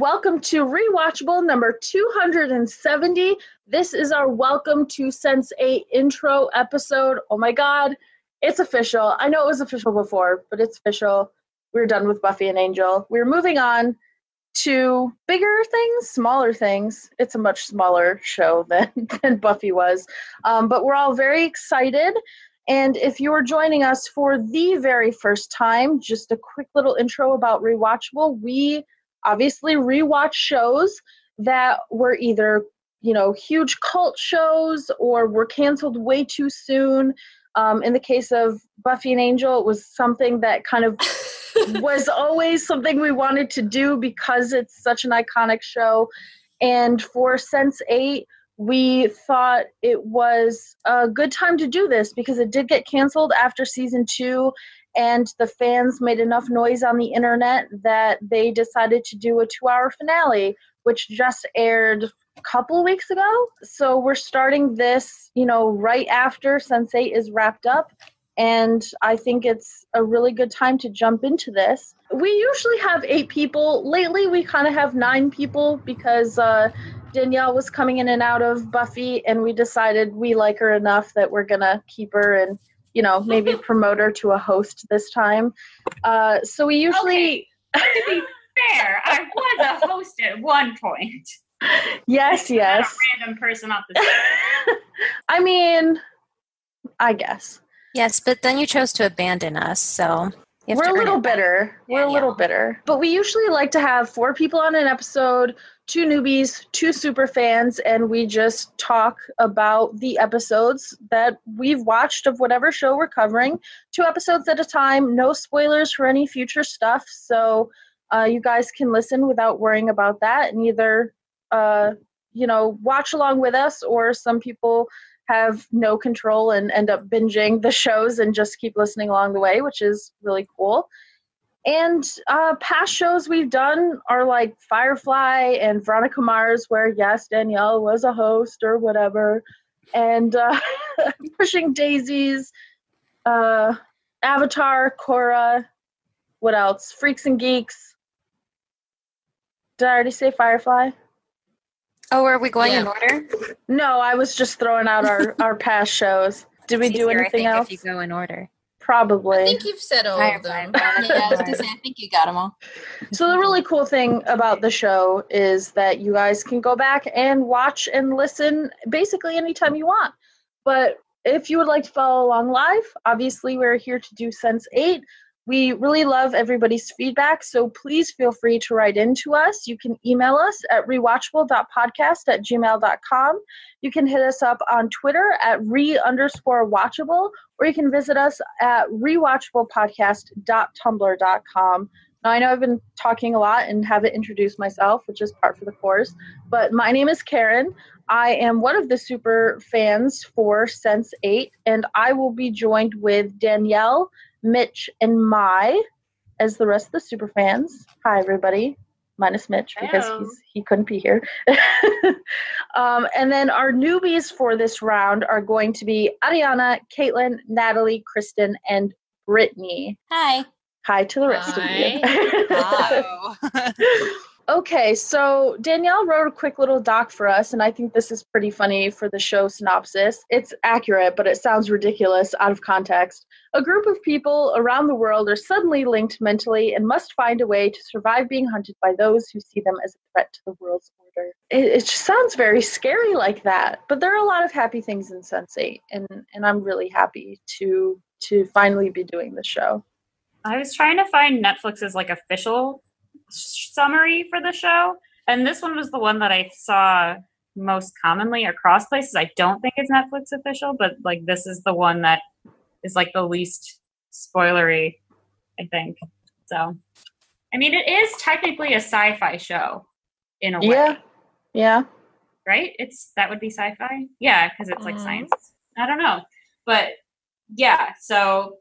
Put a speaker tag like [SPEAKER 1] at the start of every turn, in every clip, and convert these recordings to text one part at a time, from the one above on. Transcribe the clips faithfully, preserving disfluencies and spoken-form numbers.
[SPEAKER 1] welcome to Rewatchable number two hundred seventy. This is our welcome to Sense eight intro episode. Oh my god, it's official. I know it was official before, but it's official. We're done with Buffy and Angel. We're moving on to bigger things, smaller things. It's a much smaller show than, than Buffy was. Um, but we're all very excited. And if you are joining us for the very first time, just a quick little intro about Rewatchable. We obviously rewatch shows that were either, you know, huge cult shows or were canceled way too soon. Um, in the case of Buffy and Angel, it was something that kind of was always something we wanted to do because it's such an iconic show. And for Sense eight, we thought it was a good time to do this because it did get canceled after season two, and the fans made enough noise on the internet that they decided to do a two-hour finale, which just aired a couple weeks ago. So we're starting this, you know, right after Sense eight is wrapped up, and I think it's a really good time to jump into this. We usually have eight people. Lately, we kind of have nine people because uh, Danielle was coming in and out of Buffy, and we decided we like her enough that we're going to keep her and, you know, maybe promote her to a host this time. Uh, so we usually...
[SPEAKER 2] Okay. To be fair, I was a host at one point.
[SPEAKER 1] Yes, yes.
[SPEAKER 2] Not a random person off the street.
[SPEAKER 1] I mean, I guess.
[SPEAKER 3] Yes, but then you chose to abandon us, so...
[SPEAKER 1] We're a little bitter. We're a little bitter. But we usually like to have four people on an episode, two newbies, two super fans, and we just talk about the episodes that we've watched of whatever show we're covering. Two episodes at a time, no spoilers for any future stuff, so uh, you guys can listen without worrying about that and either, uh, you know, watch along with us, or some people have no control and end up binging the shows and just keep listening along the way, which is really cool. And uh, past shows we've done are like Firefly and Veronica Mars, where, yes, Danielle was a host or whatever, and uh, Pushing Daisies, uh, Avatar, Korra, what else? Freaks and Geeks. Did I already say Firefly?
[SPEAKER 3] Oh, are we going
[SPEAKER 1] Yeah.
[SPEAKER 3] in order?
[SPEAKER 1] No, I was just throwing out our, our past shows. Did we
[SPEAKER 3] It's
[SPEAKER 1] do
[SPEAKER 3] easier,
[SPEAKER 1] anything
[SPEAKER 3] I think,
[SPEAKER 1] else?
[SPEAKER 3] if you go in order.
[SPEAKER 1] Probably.
[SPEAKER 4] I think you've said all of them. Yeah, I was gonna say, I think you got them all.
[SPEAKER 1] So the really cool thing about the show is that you guys can go back and watch and listen basically anytime you want. But if you would like to follow along live, obviously we're here to do Sense eight. We really love everybody's feedback, so please feel free to write into us. You can email us at rewatchable dot podcast at gmail dot com. You can hit us up on Twitter at re underscore watchable, or you can visit us at rewatchable podcast dot tumblr dot com. Now, I know I've been talking a lot and haven't introduced myself, which is part for the course, but my name is Karen. I am one of the super fans for Sense eight, and I will be joined with Danielle, Mitch, and Mai as the rest of the super fans. Hi, everybody. Minus Mitch, because
[SPEAKER 2] Hello.
[SPEAKER 1] he's, he couldn't be here. um, and then our newbies for this round are going to be Ariana, Caitlin, Natalie, Kristen, and Brittany.
[SPEAKER 3] Hi.
[SPEAKER 1] Hi to the rest
[SPEAKER 4] Hi.
[SPEAKER 1] of you.
[SPEAKER 4] Hello.
[SPEAKER 1] Okay, so Danielle wrote a quick little doc for us, and I think this is pretty funny for the show synopsis. It's accurate, but it sounds ridiculous out of context. A group of people around the world are suddenly linked mentally and must find a way to survive being hunted by those who see them as a threat to the world's order. It, it just sounds very scary like that, but there are a lot of happy things in Sense eight, and, and I'm really happy to to finally be doing the show.
[SPEAKER 2] I was trying to find Netflix's like official summary for the show, and this one was the one that I saw most commonly across places. I don't think it's Netflix official, but like this is the one that is like the least spoilery, I think. So, I mean, it is technically a sci-fi show in a way.
[SPEAKER 1] Yeah, yeah.
[SPEAKER 2] Right? It's that would be sci-fi? Yeah, because it's like
[SPEAKER 4] Mm.
[SPEAKER 2] science. I don't know. But yeah, so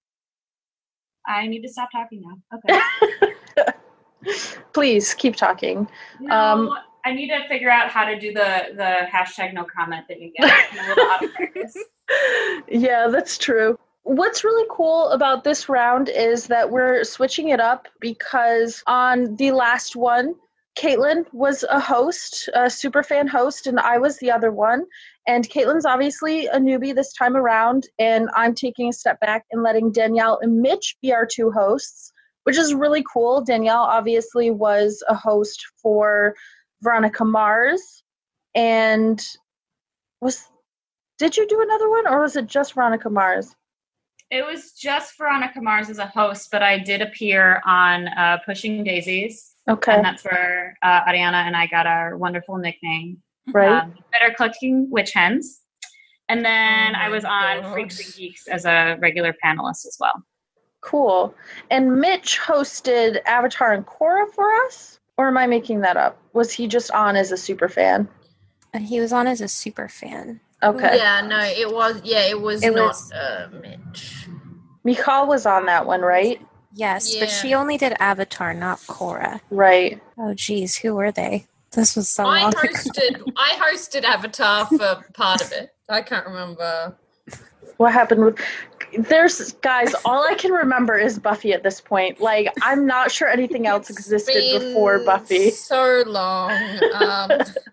[SPEAKER 2] I need to stop talking now. Okay.
[SPEAKER 1] Please keep talking.
[SPEAKER 2] No,
[SPEAKER 1] Um,
[SPEAKER 2] I need to figure out how to do the the hashtag no comment that you get. I'm a little out of practice.
[SPEAKER 1] Yeah, that's true. What's really cool about this round is that we're switching it up because on the last one, Caitlin was a host, a super fan host, and I was the other one. And Caitlin's obviously a newbie this time around, and I'm taking a step back and letting Danielle and Mitch be our two hosts, which is really cool. Danielle obviously was a host for Veronica Mars, and was did you do another one, or was it just Veronica Mars?
[SPEAKER 2] It was just Veronica Mars as a host, but I did appear on uh, Pushing Daisies.
[SPEAKER 1] Okay.
[SPEAKER 2] And that's where uh, Ariana and I got our wonderful nickname.
[SPEAKER 1] Right.
[SPEAKER 2] Um, Better Collecting Witch Hens. And then
[SPEAKER 5] Oh
[SPEAKER 2] I was
[SPEAKER 5] my
[SPEAKER 2] on
[SPEAKER 5] God.
[SPEAKER 2] Freaks and Geeks as a regular panelist as well.
[SPEAKER 1] Cool. And Mitch hosted Avatar and Korra for us? Or am I making that up? Was he just on as a super fan?
[SPEAKER 3] Uh, He was on as a super fan.
[SPEAKER 1] Okay.
[SPEAKER 5] Yeah, no, it was. Yeah, it was
[SPEAKER 3] It
[SPEAKER 5] not
[SPEAKER 3] was-
[SPEAKER 5] uh, Mitch.
[SPEAKER 1] Michal was on that one, right?
[SPEAKER 3] Yes,
[SPEAKER 5] Yeah.
[SPEAKER 3] but she only did Avatar, not Korra.
[SPEAKER 1] Right.
[SPEAKER 3] Oh, geez, who were they? This was so
[SPEAKER 5] I
[SPEAKER 3] long ago.
[SPEAKER 5] hosted. I hosted Avatar for part of it. I can't remember.
[SPEAKER 1] What happened with there's guys, all I can remember is Buffy at this point. Like, I'm not sure anything else existed
[SPEAKER 5] Been
[SPEAKER 1] before Buffy.
[SPEAKER 5] So long. Um,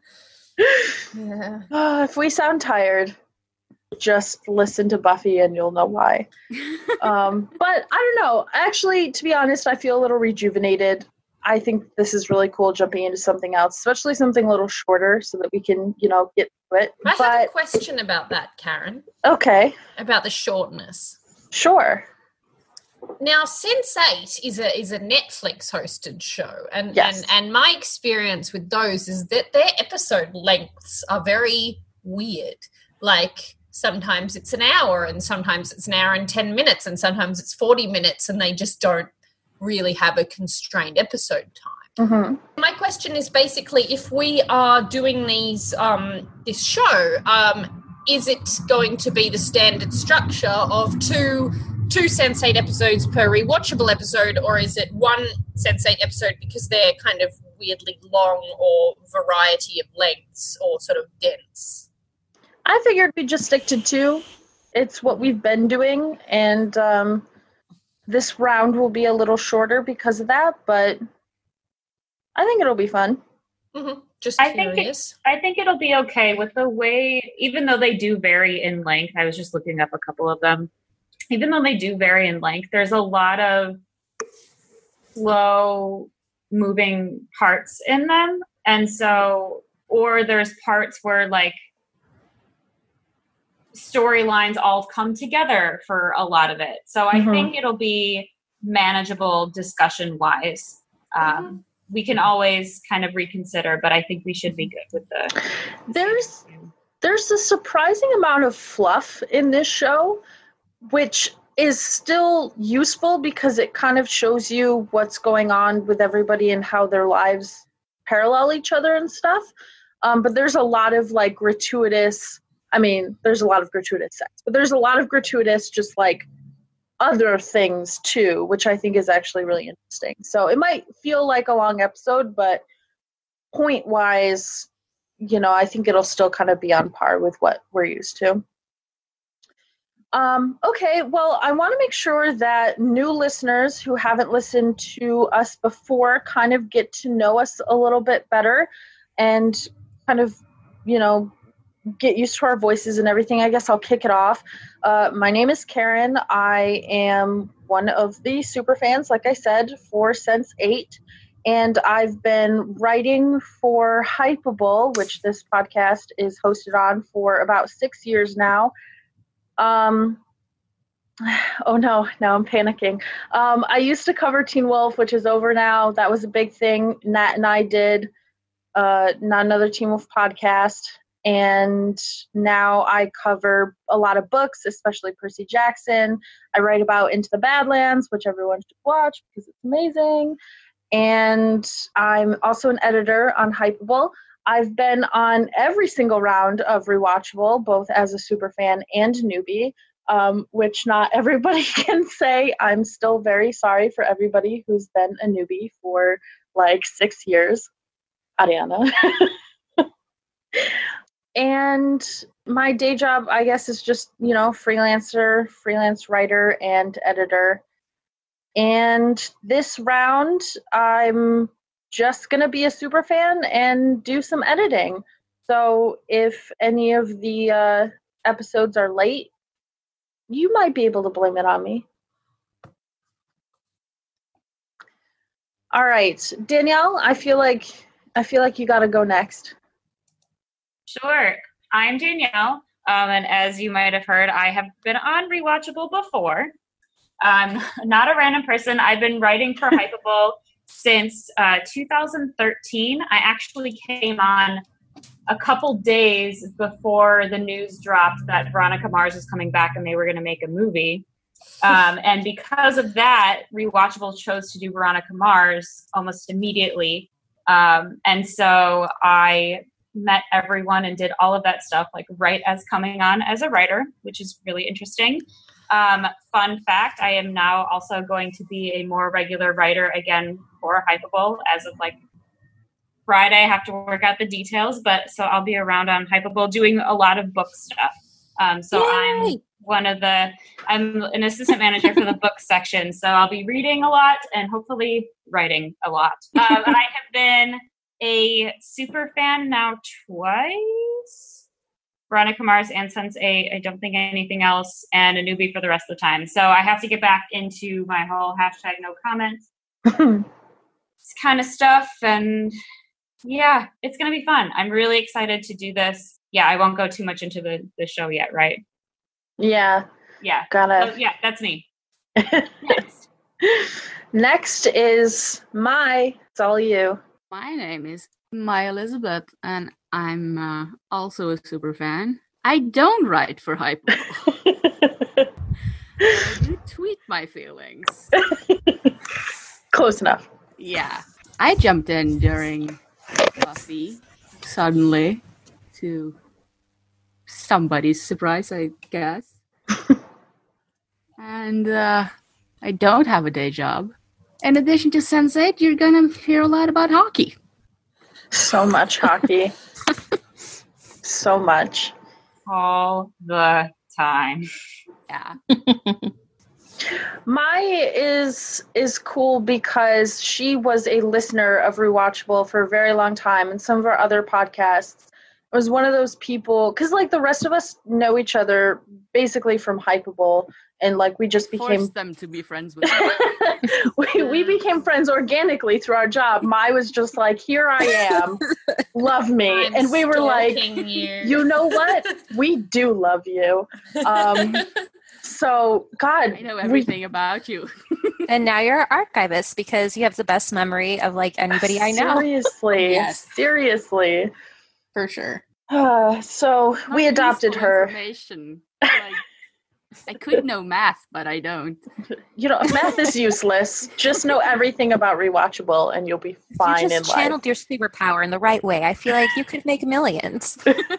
[SPEAKER 5] yeah.
[SPEAKER 1] Oh, if we sound tired, just listen to Buffy and you'll know why. Um, but I don't know. Actually, to be honest, I feel a little rejuvenated. I think this is really cool jumping into something else, especially something a little shorter so that we can, you know, get to it.
[SPEAKER 5] I have a
[SPEAKER 1] But,
[SPEAKER 5] question about that, Karen.
[SPEAKER 1] okay,
[SPEAKER 5] About the shortness.
[SPEAKER 1] sure.
[SPEAKER 5] Now, Sense eight is a is a Netflix hosted show, and,
[SPEAKER 1] Yes.
[SPEAKER 5] and and my experience with those is that their episode lengths are very weird. Like sometimes it's an hour, and sometimes it's an hour and ten minutes, and sometimes it's forty minutes, and they just don't really have a constrained episode time.
[SPEAKER 1] Mm-hmm.
[SPEAKER 5] My question is basically, if we are doing these um, this show, um, is it going to be the standard structure of two two Sense eight episodes per rewatchable episode, or is it one Sense eight episode because they're kind of weirdly long or variety of lengths or sort of dense?
[SPEAKER 1] I figured we'd just stick to two. It's what we've been doing, and um, this round will be a little shorter because of that, but I think it'll be fun.
[SPEAKER 5] Mm-hmm. Just
[SPEAKER 2] I think it-
[SPEAKER 5] curious.
[SPEAKER 2] I think it'll be okay with the way, even though they do vary in length. I was just looking up a couple of them. Even though they do vary in length, there's a lot of slow moving parts in them. And so, or there's parts where like storylines all come together for a lot of it. So I
[SPEAKER 1] Mhm.
[SPEAKER 2] think it'll be manageable discussion wise. Um, we can always kind of reconsider, but I think we should be good with the.
[SPEAKER 1] There's there's a surprising amount of fluff in this show, which is still useful because it kind of shows you what's going on with everybody and how their lives parallel each other and stuff. Um, but there's a lot of like gratuitous, I mean, there's a lot of gratuitous sex, but there's a lot of gratuitous just like other things too, which I think is actually really interesting. So it might feel like a long episode, but point wise, you know, I think it'll still kind of be on par with what we're used to. Um, okay, well, I want to make sure that new listeners who haven't listened to us before kind of get to know us a little bit better and kind of, you know, get used to our voices and everything. I guess I'll kick it off. Uh, my name is Karen. I am one of the super fans, like I said, for Sense eight. And I've been writing for Hypeable, which this podcast is hosted on, for about six years now. Um, oh no, now I'm panicking. Um, I used to cover Teen Wolf, which is over now. That was a big thing. Nat and I did uh, Not Another Teen Wolf podcast. And now I cover a lot of books, especially Percy Jackson. I write about Into the Badlands, which everyone should watch because it's amazing. And I'm also an editor on Hypeable. I've been on every single round of Rewatchable, both as a super fan and newbie, um, which not everybody can say. I'm still very sorry for everybody who's been a newbie for like six years. Ariana. And my day job, I guess, is just, you know, freelancer, freelance writer, and editor. And this round, I'm just going to be a super fan and do some editing. So if any of the uh, episodes are late, you might be able to blame it on me. All right, Danielle, I feel like I feel like you got to go next.
[SPEAKER 2] Sure. I'm Danielle, um, and as you might have heard, I have been on Rewatchable before. I'm not a random person. I've been writing for Hypable since uh, two thousand thirteen. I actually came on a couple days before the news dropped that Veronica Mars was coming back and they were going to make a movie. Um, and because of that, Rewatchable chose to do Veronica Mars almost immediately. Um, and so I met everyone and did all of that stuff like right as coming on as a writer, which is really interesting. Um, fun fact, I am now also going to be a more regular writer again for Hypable as of like Friday. I have to work out the details, but so I'll be around on Hypable doing a lot of book stuff. Um, so Yay! I'm one of the, I'm an assistant manager for the book section. So I'll be reading a lot and hopefully writing a lot. Um, I have been a super fan now twice. Veronica Mars and sense eight. I don't think anything else, and a newbie for the rest of the time. So I have to get back into my whole hashtag no comments kind of stuff. And yeah, it's going to be fun. I'm really excited to do this. Yeah, I won't go too much into the, the show yet, right?
[SPEAKER 1] Yeah.
[SPEAKER 2] Yeah.
[SPEAKER 1] Gotta.
[SPEAKER 2] So, yeah, that's me.
[SPEAKER 1] Next. Next is Mai. It's all you.
[SPEAKER 6] My name is Mai Elizabeth, and I'm uh, also a super fan. I don't write for Hypable. I do tweet my feelings.
[SPEAKER 1] Close enough.
[SPEAKER 6] Yeah. I jumped in during Buffy, suddenly, to somebody's surprise, I guess. And uh, I don't have a day job. In addition to sense eight, you're going to hear a lot about hockey.
[SPEAKER 1] So much hockey. So much.
[SPEAKER 2] All the time.
[SPEAKER 6] Yeah.
[SPEAKER 1] Mai is is cool because she was a listener of Rewatchable for a very long time, and some of our other podcasts. It was one of those people, because like the rest of us know each other basically from Hypable, and like we just became
[SPEAKER 6] forced them to be friends with
[SPEAKER 1] we we became friends organically through our job. Mai was just like, here I am, love me,
[SPEAKER 5] I'm
[SPEAKER 1] and we were like,
[SPEAKER 5] stalking you.
[SPEAKER 1] you know what? We do love you. Um, so God,
[SPEAKER 6] I know everything we, about you.
[SPEAKER 3] And now you're an archivist because you have the best memory of like anybody I know.
[SPEAKER 1] Seriously,
[SPEAKER 4] Yes.
[SPEAKER 1] seriously.
[SPEAKER 4] For sure.
[SPEAKER 1] Uh, so
[SPEAKER 6] Not
[SPEAKER 1] we adopted
[SPEAKER 6] useful
[SPEAKER 1] her.
[SPEAKER 6] Information. Like, I could know math, but I don't.
[SPEAKER 1] You know, math is useless. Just know everything about Rewatchable, and you'll be fine
[SPEAKER 3] you
[SPEAKER 1] in
[SPEAKER 3] just
[SPEAKER 1] life.
[SPEAKER 3] channeled your superpower in the right way. I feel like you could make millions.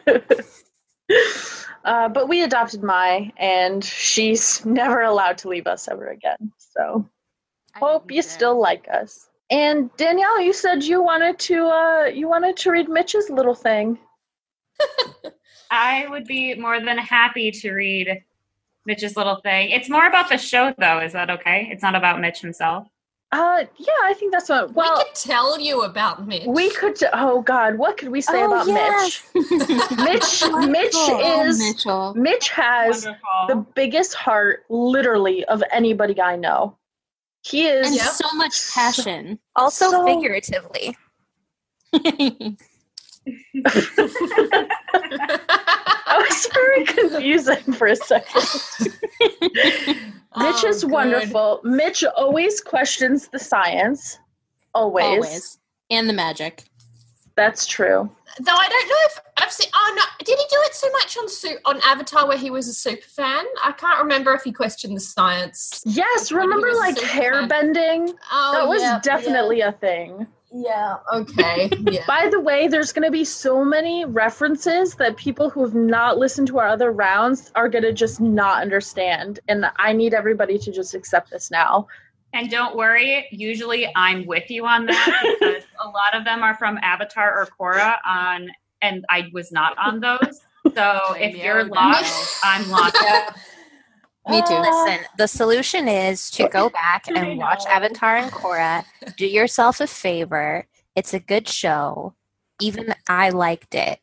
[SPEAKER 1] uh, but we adopted Mai, and she's never allowed to leave us ever again. So
[SPEAKER 6] I
[SPEAKER 1] hope you
[SPEAKER 6] did.
[SPEAKER 1] still like us. And Danielle, you said you wanted to uh, you wanted to read Mitch's little thing.
[SPEAKER 2] I would be more than happy to read Mitch's little thing. It's more about the show, though. Is that okay? It's not about Mitch himself.
[SPEAKER 1] Uh, yeah, I think that's what. Well,
[SPEAKER 5] we could tell you about Mitch.
[SPEAKER 1] we could. Oh God, what could we say
[SPEAKER 3] Oh,
[SPEAKER 1] about
[SPEAKER 3] yes.
[SPEAKER 1] Mitch? Mitch, Mitch
[SPEAKER 4] Oh,
[SPEAKER 1] is
[SPEAKER 4] Mitchell.
[SPEAKER 1] Mitch has
[SPEAKER 2] Wonderful.
[SPEAKER 1] the biggest heart, literally, of anybody I know. He is.
[SPEAKER 4] And
[SPEAKER 5] Yep.
[SPEAKER 4] so much passion.
[SPEAKER 3] Also
[SPEAKER 1] So-
[SPEAKER 3] figuratively.
[SPEAKER 1] I was very confusing for a second. Mitch
[SPEAKER 5] Oh,
[SPEAKER 1] is
[SPEAKER 5] good.
[SPEAKER 1] wonderful. Mitch always questions the science. Always.
[SPEAKER 4] Always. And the magic.
[SPEAKER 1] That's true.
[SPEAKER 5] Though I don't know if I've seen. Oh no, did he do it so much on Su- on Avatar where he was a super fan? I can't remember if he questioned the science.
[SPEAKER 1] Yes,
[SPEAKER 5] When he
[SPEAKER 1] remember
[SPEAKER 5] was a
[SPEAKER 1] like
[SPEAKER 5] super
[SPEAKER 1] hair
[SPEAKER 5] fan.
[SPEAKER 1] bending?
[SPEAKER 5] Oh,
[SPEAKER 1] That was
[SPEAKER 5] yeah,
[SPEAKER 1] definitely a thing.
[SPEAKER 5] Yeah. yeah okay. Yeah.
[SPEAKER 1] By the way, there's going to be so many references that people who have not listened to our other rounds are going to just not understand. And I need everybody to just accept this now.
[SPEAKER 2] And don't worry, usually I'm with you on that because a lot of them are from Avatar or Korra on, and I was not on those. So if
[SPEAKER 6] Yeah,
[SPEAKER 2] you're
[SPEAKER 6] no.
[SPEAKER 2] lost, I'm lost.
[SPEAKER 4] Me too.
[SPEAKER 3] Listen, the solution is to go back
[SPEAKER 2] I
[SPEAKER 3] and watch
[SPEAKER 2] know.
[SPEAKER 3] Avatar and Korra, do yourself a favor, It's a good show. Even I liked it.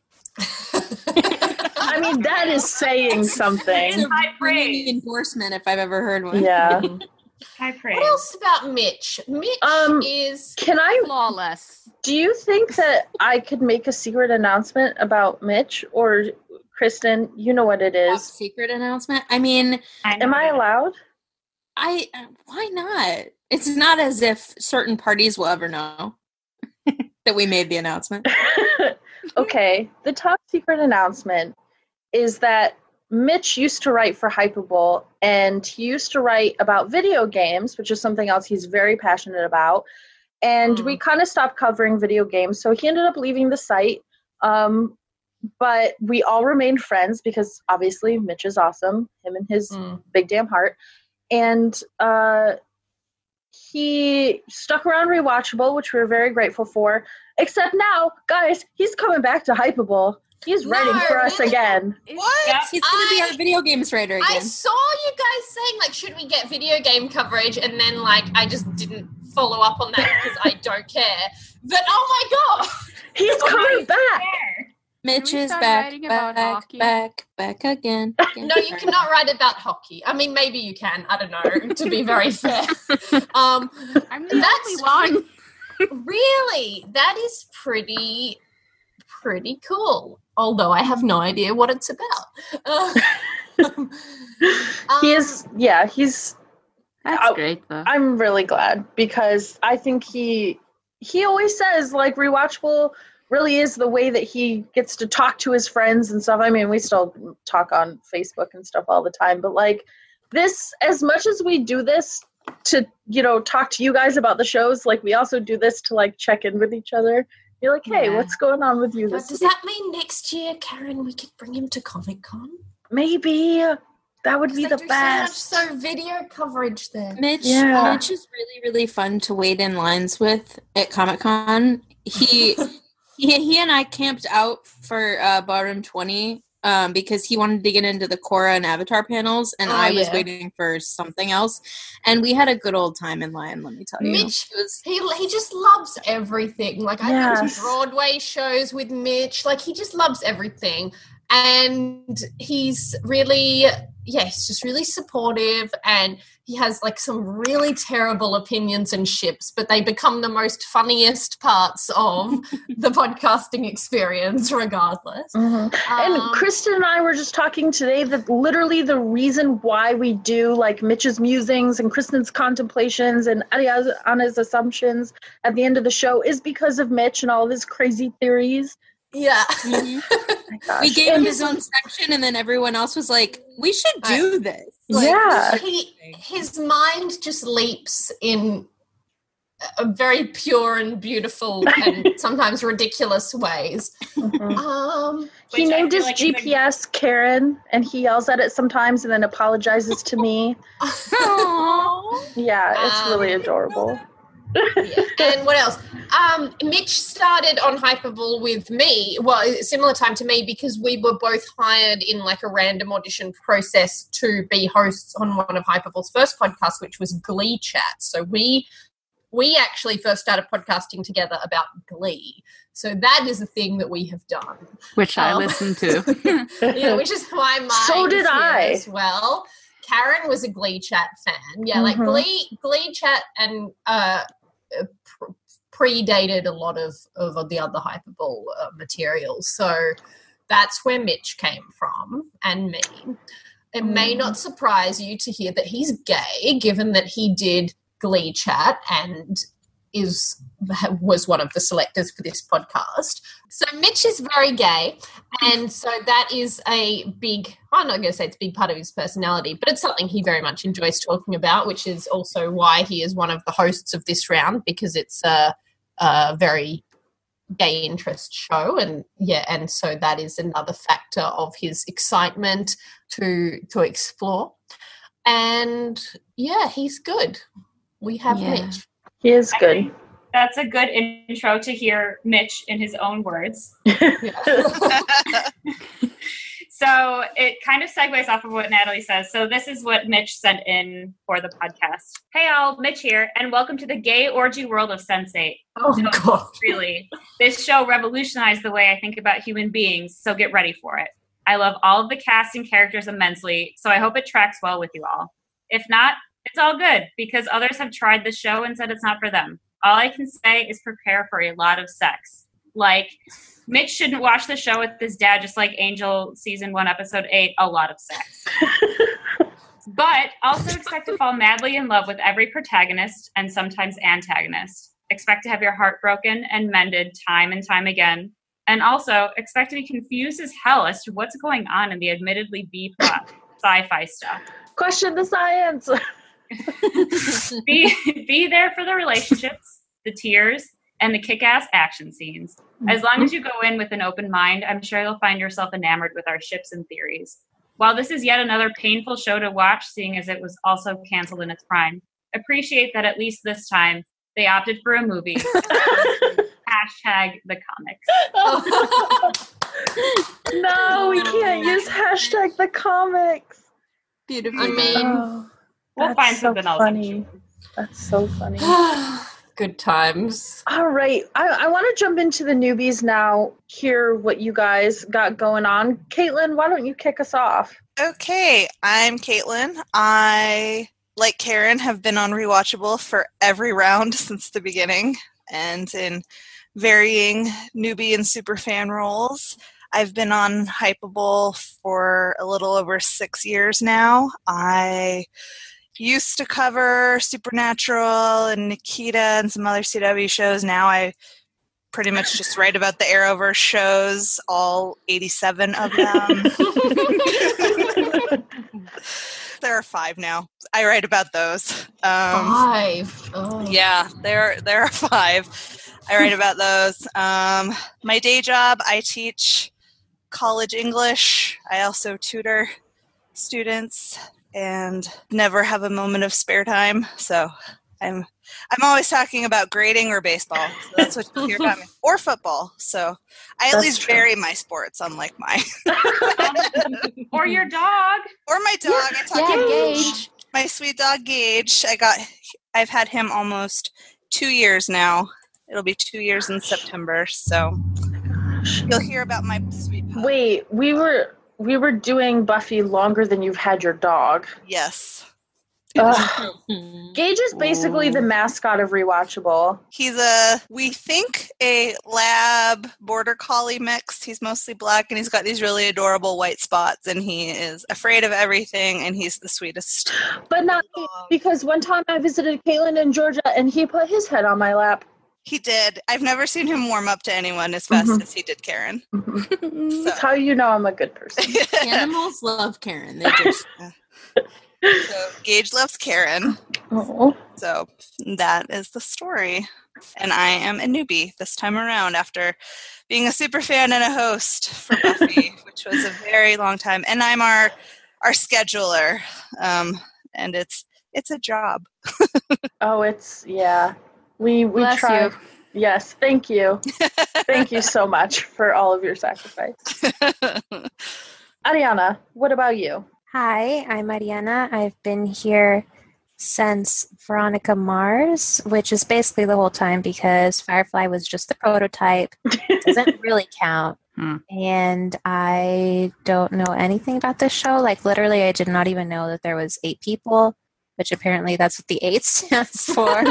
[SPEAKER 1] I mean, that is saying something.
[SPEAKER 4] It's a
[SPEAKER 2] High
[SPEAKER 4] ringing
[SPEAKER 2] praise.
[SPEAKER 4] endorsement if I've ever heard one.
[SPEAKER 1] Yeah.
[SPEAKER 2] High praise.
[SPEAKER 5] What else about Mitch? Mitch
[SPEAKER 1] Um,
[SPEAKER 5] is
[SPEAKER 1] Can I,
[SPEAKER 6] Flawless.
[SPEAKER 1] do you think that I could make a secret announcement about Mitch? Or, Kristen, you know what it
[SPEAKER 4] Top
[SPEAKER 1] is.
[SPEAKER 4] secret announcement. I mean,
[SPEAKER 2] I know
[SPEAKER 1] Am I
[SPEAKER 2] it.
[SPEAKER 1] allowed?
[SPEAKER 4] I why not? It's not as if certain parties will ever know that we made the announcement.
[SPEAKER 1] Okay, the top secret announcement is that Mitch used to write for Hypable, and he used to write about video games, which is something else he's very passionate about. And
[SPEAKER 5] Mm.
[SPEAKER 1] we kind of stopped covering video games, so he ended up leaving the site. Um, but we all remained friends because obviously Mitch is awesome, him and his
[SPEAKER 5] Mm.
[SPEAKER 1] big damn heart. And uh, he stuck around Rewatchable, which we were very grateful for. Except now, guys, he's coming back to Hypable. He's
[SPEAKER 5] No,
[SPEAKER 1] writing for us
[SPEAKER 5] really?
[SPEAKER 1] again.
[SPEAKER 5] What?
[SPEAKER 2] Yep.
[SPEAKER 4] He's gonna be
[SPEAKER 5] I-
[SPEAKER 4] our video games writer
[SPEAKER 5] I
[SPEAKER 4] again.
[SPEAKER 5] saw you guys saying, like, should we get video game coverage? And then, like, I just didn't follow up on that because I don't care. But, oh my God.
[SPEAKER 1] He's
[SPEAKER 2] Oh,
[SPEAKER 1] coming
[SPEAKER 2] nice.
[SPEAKER 1] back.
[SPEAKER 2] There.
[SPEAKER 4] Mitch
[SPEAKER 6] Can we
[SPEAKER 4] is
[SPEAKER 6] start
[SPEAKER 4] back,
[SPEAKER 6] writing about
[SPEAKER 4] back,
[SPEAKER 6] hockey?
[SPEAKER 4] back, back again. again.
[SPEAKER 5] No, you cannot write about hockey. I mean, maybe you can. I don't know, to be very fair. Um,
[SPEAKER 6] I'm the
[SPEAKER 5] That's-
[SPEAKER 6] only one.
[SPEAKER 5] really, that is pretty, pretty cool. Although I have no idea what it's about. Uh, um,
[SPEAKER 1] He is, yeah, he's,
[SPEAKER 6] That's
[SPEAKER 1] Oh,
[SPEAKER 6] great, though.
[SPEAKER 1] I'm really glad because I think he, he always says, like, Rewatchable really is the way that he gets to talk to his friends and stuff. I mean, we still talk on Facebook and stuff all the time, but, like, this, as much as we do this to, you know, talk to you guys about the shows, like, we also do this to, like, check in with each other. You're like, hey,
[SPEAKER 6] Yeah.
[SPEAKER 1] what's going on with you
[SPEAKER 5] but
[SPEAKER 1] this
[SPEAKER 5] does
[SPEAKER 1] week?
[SPEAKER 5] that mean next year, Karen, we could bring him to Comic Con?
[SPEAKER 1] Maybe that would be the best.
[SPEAKER 5] So much so video coverage there.
[SPEAKER 4] Mitch,
[SPEAKER 1] Yeah.
[SPEAKER 4] Mitch is really, really fun to wait in lines with at Comic Con. He, he, he and I camped out for uh, Barroom twenty um, because he wanted to get into the Korra and Avatar panels, and
[SPEAKER 5] Oh,
[SPEAKER 4] I was
[SPEAKER 5] yeah.
[SPEAKER 4] waiting for something else. And we had a good old time in line. Let me tell you,
[SPEAKER 5] Mitch-
[SPEAKER 4] It was-
[SPEAKER 5] He he just loves everything. Like I went
[SPEAKER 1] Yes.
[SPEAKER 5] to Broadway shows with Mitch. Like he just loves everything, and he's really yeah, he's just really supportive. And he has like some really terrible opinions and ships, but they become the most funniest parts of the podcasting experience, regardless.
[SPEAKER 1] Mhm. And
[SPEAKER 5] Um,
[SPEAKER 1] Kristen and I were just talking today that literally the reason why we do like Mitch's musings and Kristen's contemplations and Ariana's assumptions at the end of the show is because of Mitch and all of his crazy theories.
[SPEAKER 5] yeah.
[SPEAKER 4] Mhm.
[SPEAKER 1] Oh my gosh.
[SPEAKER 4] we gave him
[SPEAKER 1] And-
[SPEAKER 4] his own section, and then everyone else was like, "We should do this." Like,
[SPEAKER 1] Yeah.
[SPEAKER 5] he his mind just leaps in a very pure and beautiful and sometimes ridiculous ways.
[SPEAKER 1] Mhm.
[SPEAKER 5] Um,
[SPEAKER 1] He
[SPEAKER 2] Which I
[SPEAKER 1] named
[SPEAKER 2] feel
[SPEAKER 1] his
[SPEAKER 2] like is a-
[SPEAKER 1] G P S Karen, and he yells at it sometimes and then apologizes to me.
[SPEAKER 4] Aw.
[SPEAKER 1] Yeah, it's really
[SPEAKER 5] Um,
[SPEAKER 1] adorable.
[SPEAKER 5] yeah. And what else? Um, Mitch started on Hypable with me, well, similar time to me, because we were both hired in like a random audition process to be hosts on one of Hypable's first podcasts, which was Glee Chat. So we we actually first started podcasting together about Glee. So that is a thing that we have done.
[SPEAKER 6] Which I
[SPEAKER 5] Um,
[SPEAKER 6] listen to.
[SPEAKER 5] yeah, which is why mine
[SPEAKER 1] So did
[SPEAKER 5] is here
[SPEAKER 1] I.
[SPEAKER 5] as well. Karen was a Glee Chat fan. Yeah, like
[SPEAKER 1] Mhm.
[SPEAKER 5] Glee, Glee Chat, and uh, uh, pr- predated a lot of of the other Hypable uh, materials. So that's where Mitch came from, and me. It may
[SPEAKER 1] Mm.
[SPEAKER 5] not surprise you to hear that he's gay, given that he did Glee Chat and is was one of the selectors for this podcast. So Mitch is very gay, and so that is a big, I'm not going to say it's a big part of his personality, but it's something he very much enjoys talking about, which is also why he is one of the hosts of this round, because it's a, a very gay interest show. And yeah, and so that is another factor of his excitement to to explore. And yeah, he's good. We have
[SPEAKER 6] Yeah.
[SPEAKER 5] Mitch.
[SPEAKER 1] He is
[SPEAKER 2] I
[SPEAKER 1] good.
[SPEAKER 2] think that's a good intro to hear Mitch in his own words.
[SPEAKER 5] Yeah.
[SPEAKER 2] So it kind of segues off of what Natalie says. So this is what Mitch sent in for the podcast. Hey all, Mitch here, and welcome to the gay orgy world of Sense eight.
[SPEAKER 5] Oh,
[SPEAKER 2] No,
[SPEAKER 5] God.
[SPEAKER 2] Really. This show revolutionized the way I think about human beings, so get ready for it. I love all of the cast and characters immensely, so I hope it tracks well with you all. If not, it's all good, because others have tried the show and said it's not for them. All I can say is prepare for a lot of sex. Like, Mitch shouldn't watch the show with his dad, just like Angel season one, episode eight, a lot of sex. But also expect to fall madly in love with every protagonist and sometimes antagonist. Expect to have your heart broken and mended time and time again. And also expect to be confused as hell as to what's going on in the admittedly B-plot sci-fi stuff.
[SPEAKER 1] Question the science.
[SPEAKER 2] be, be there for the relationships, the tears, and the kick-ass action scenes. As long as you go in with an open mind, I'm sure you'll find yourself enamored with our ships and theories. While this is yet another painful show to watch, seeing as it was also canceled in its prime, appreciate that at least this time, they opted for a movie. Hashtag the comics.
[SPEAKER 1] No, we can't use hashtag the comics.
[SPEAKER 4] Beautiful.
[SPEAKER 5] I mean,
[SPEAKER 1] Oh,
[SPEAKER 2] We'll
[SPEAKER 1] that's
[SPEAKER 2] find
[SPEAKER 1] so
[SPEAKER 2] something else.
[SPEAKER 1] funny. That's so funny.
[SPEAKER 5] good times.
[SPEAKER 1] All right. I, I want to jump into the newbies now, hear what you guys got going on. Caitlin, why don't you kick us off?
[SPEAKER 7] Okay, I'm Caitlin. I, like Karen, have been on Rewatchable for every round since the beginning and in varying newbie and super fan roles. I've been on Hypable for a little over six years now. I used to cover Supernatural and Nikita and some other C W shows. Now I pretty much just write about the Arrowverse shows, all eighty-seven of them. There are five now. I write about those. Um,
[SPEAKER 5] Five. Oh.
[SPEAKER 7] yeah, there there are five. I write about those. Um, my day job, I teach college English. I also tutor students and never have a moment of spare time. So I'm I'm always talking about grading or baseball. So that's what you hear about me. Or football. So I at
[SPEAKER 1] That's
[SPEAKER 7] least
[SPEAKER 1] true.
[SPEAKER 7] vary my sports, unlike mine.
[SPEAKER 2] Or your dog.
[SPEAKER 7] Or my dog. I talk
[SPEAKER 4] Yeah,
[SPEAKER 7] about
[SPEAKER 4] Gage.
[SPEAKER 7] my sweet dog Gage. I got I've had him almost two years now. It'll be two years in September, so you'll hear about my sweet pup.
[SPEAKER 1] Wait, we were we were doing Buffy longer than you've had your dog.
[SPEAKER 7] Yes.
[SPEAKER 1] Ugh. Gage is basically the mascot of Rewatchable.
[SPEAKER 7] He's a, we think, a lab border collie mix. He's mostly black, and he's got these really adorable white spots, and he is afraid of everything, and he's the sweetest.
[SPEAKER 1] But not me, because one time I visited Caitlin in Georgia and he put his head on my lap.
[SPEAKER 7] He did. I've never seen him warm up to anyone as fast
[SPEAKER 1] Mhm.
[SPEAKER 7] as he did Karen.
[SPEAKER 1] That's how you know I'm a good person.
[SPEAKER 4] Animals love Karen. They just
[SPEAKER 7] So Gage loves Karen.
[SPEAKER 1] Oh.
[SPEAKER 7] So that is the story. And I am a newbie this time around after being a super fan and a host for Buffy, which was a very long time. And I'm our our scheduler. Um, and it's it's a job.
[SPEAKER 1] Oh, it's yeah. We we
[SPEAKER 6] Bless
[SPEAKER 1] try.
[SPEAKER 6] you.
[SPEAKER 1] Yes, thank you. Thank you so much for all of your sacrifice. Ariana, what about you?
[SPEAKER 3] Hi, I'm Mariana. I've been here since Veronica Mars, which is basically the whole time because Firefly was just the prototype. It doesn't really count.
[SPEAKER 6] Hmm.
[SPEAKER 3] And I don't know anything about this show. Like, literally, I did not even know that there was eight people, which apparently that's what the eight stands for.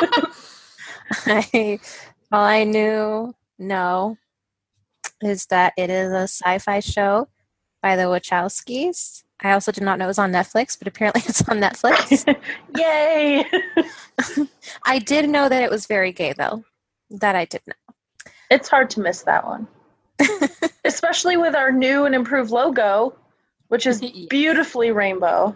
[SPEAKER 3] I, all I knew, no, is that it is a sci-fi show by the Wachowskis. I also did not know it was on Netflix, but apparently it's on Netflix.
[SPEAKER 1] Yay!
[SPEAKER 3] I did know that it was very gay, though. That I did know.
[SPEAKER 1] It's hard to miss that one. Especially with our new and improved logo, which is beautifully rainbow.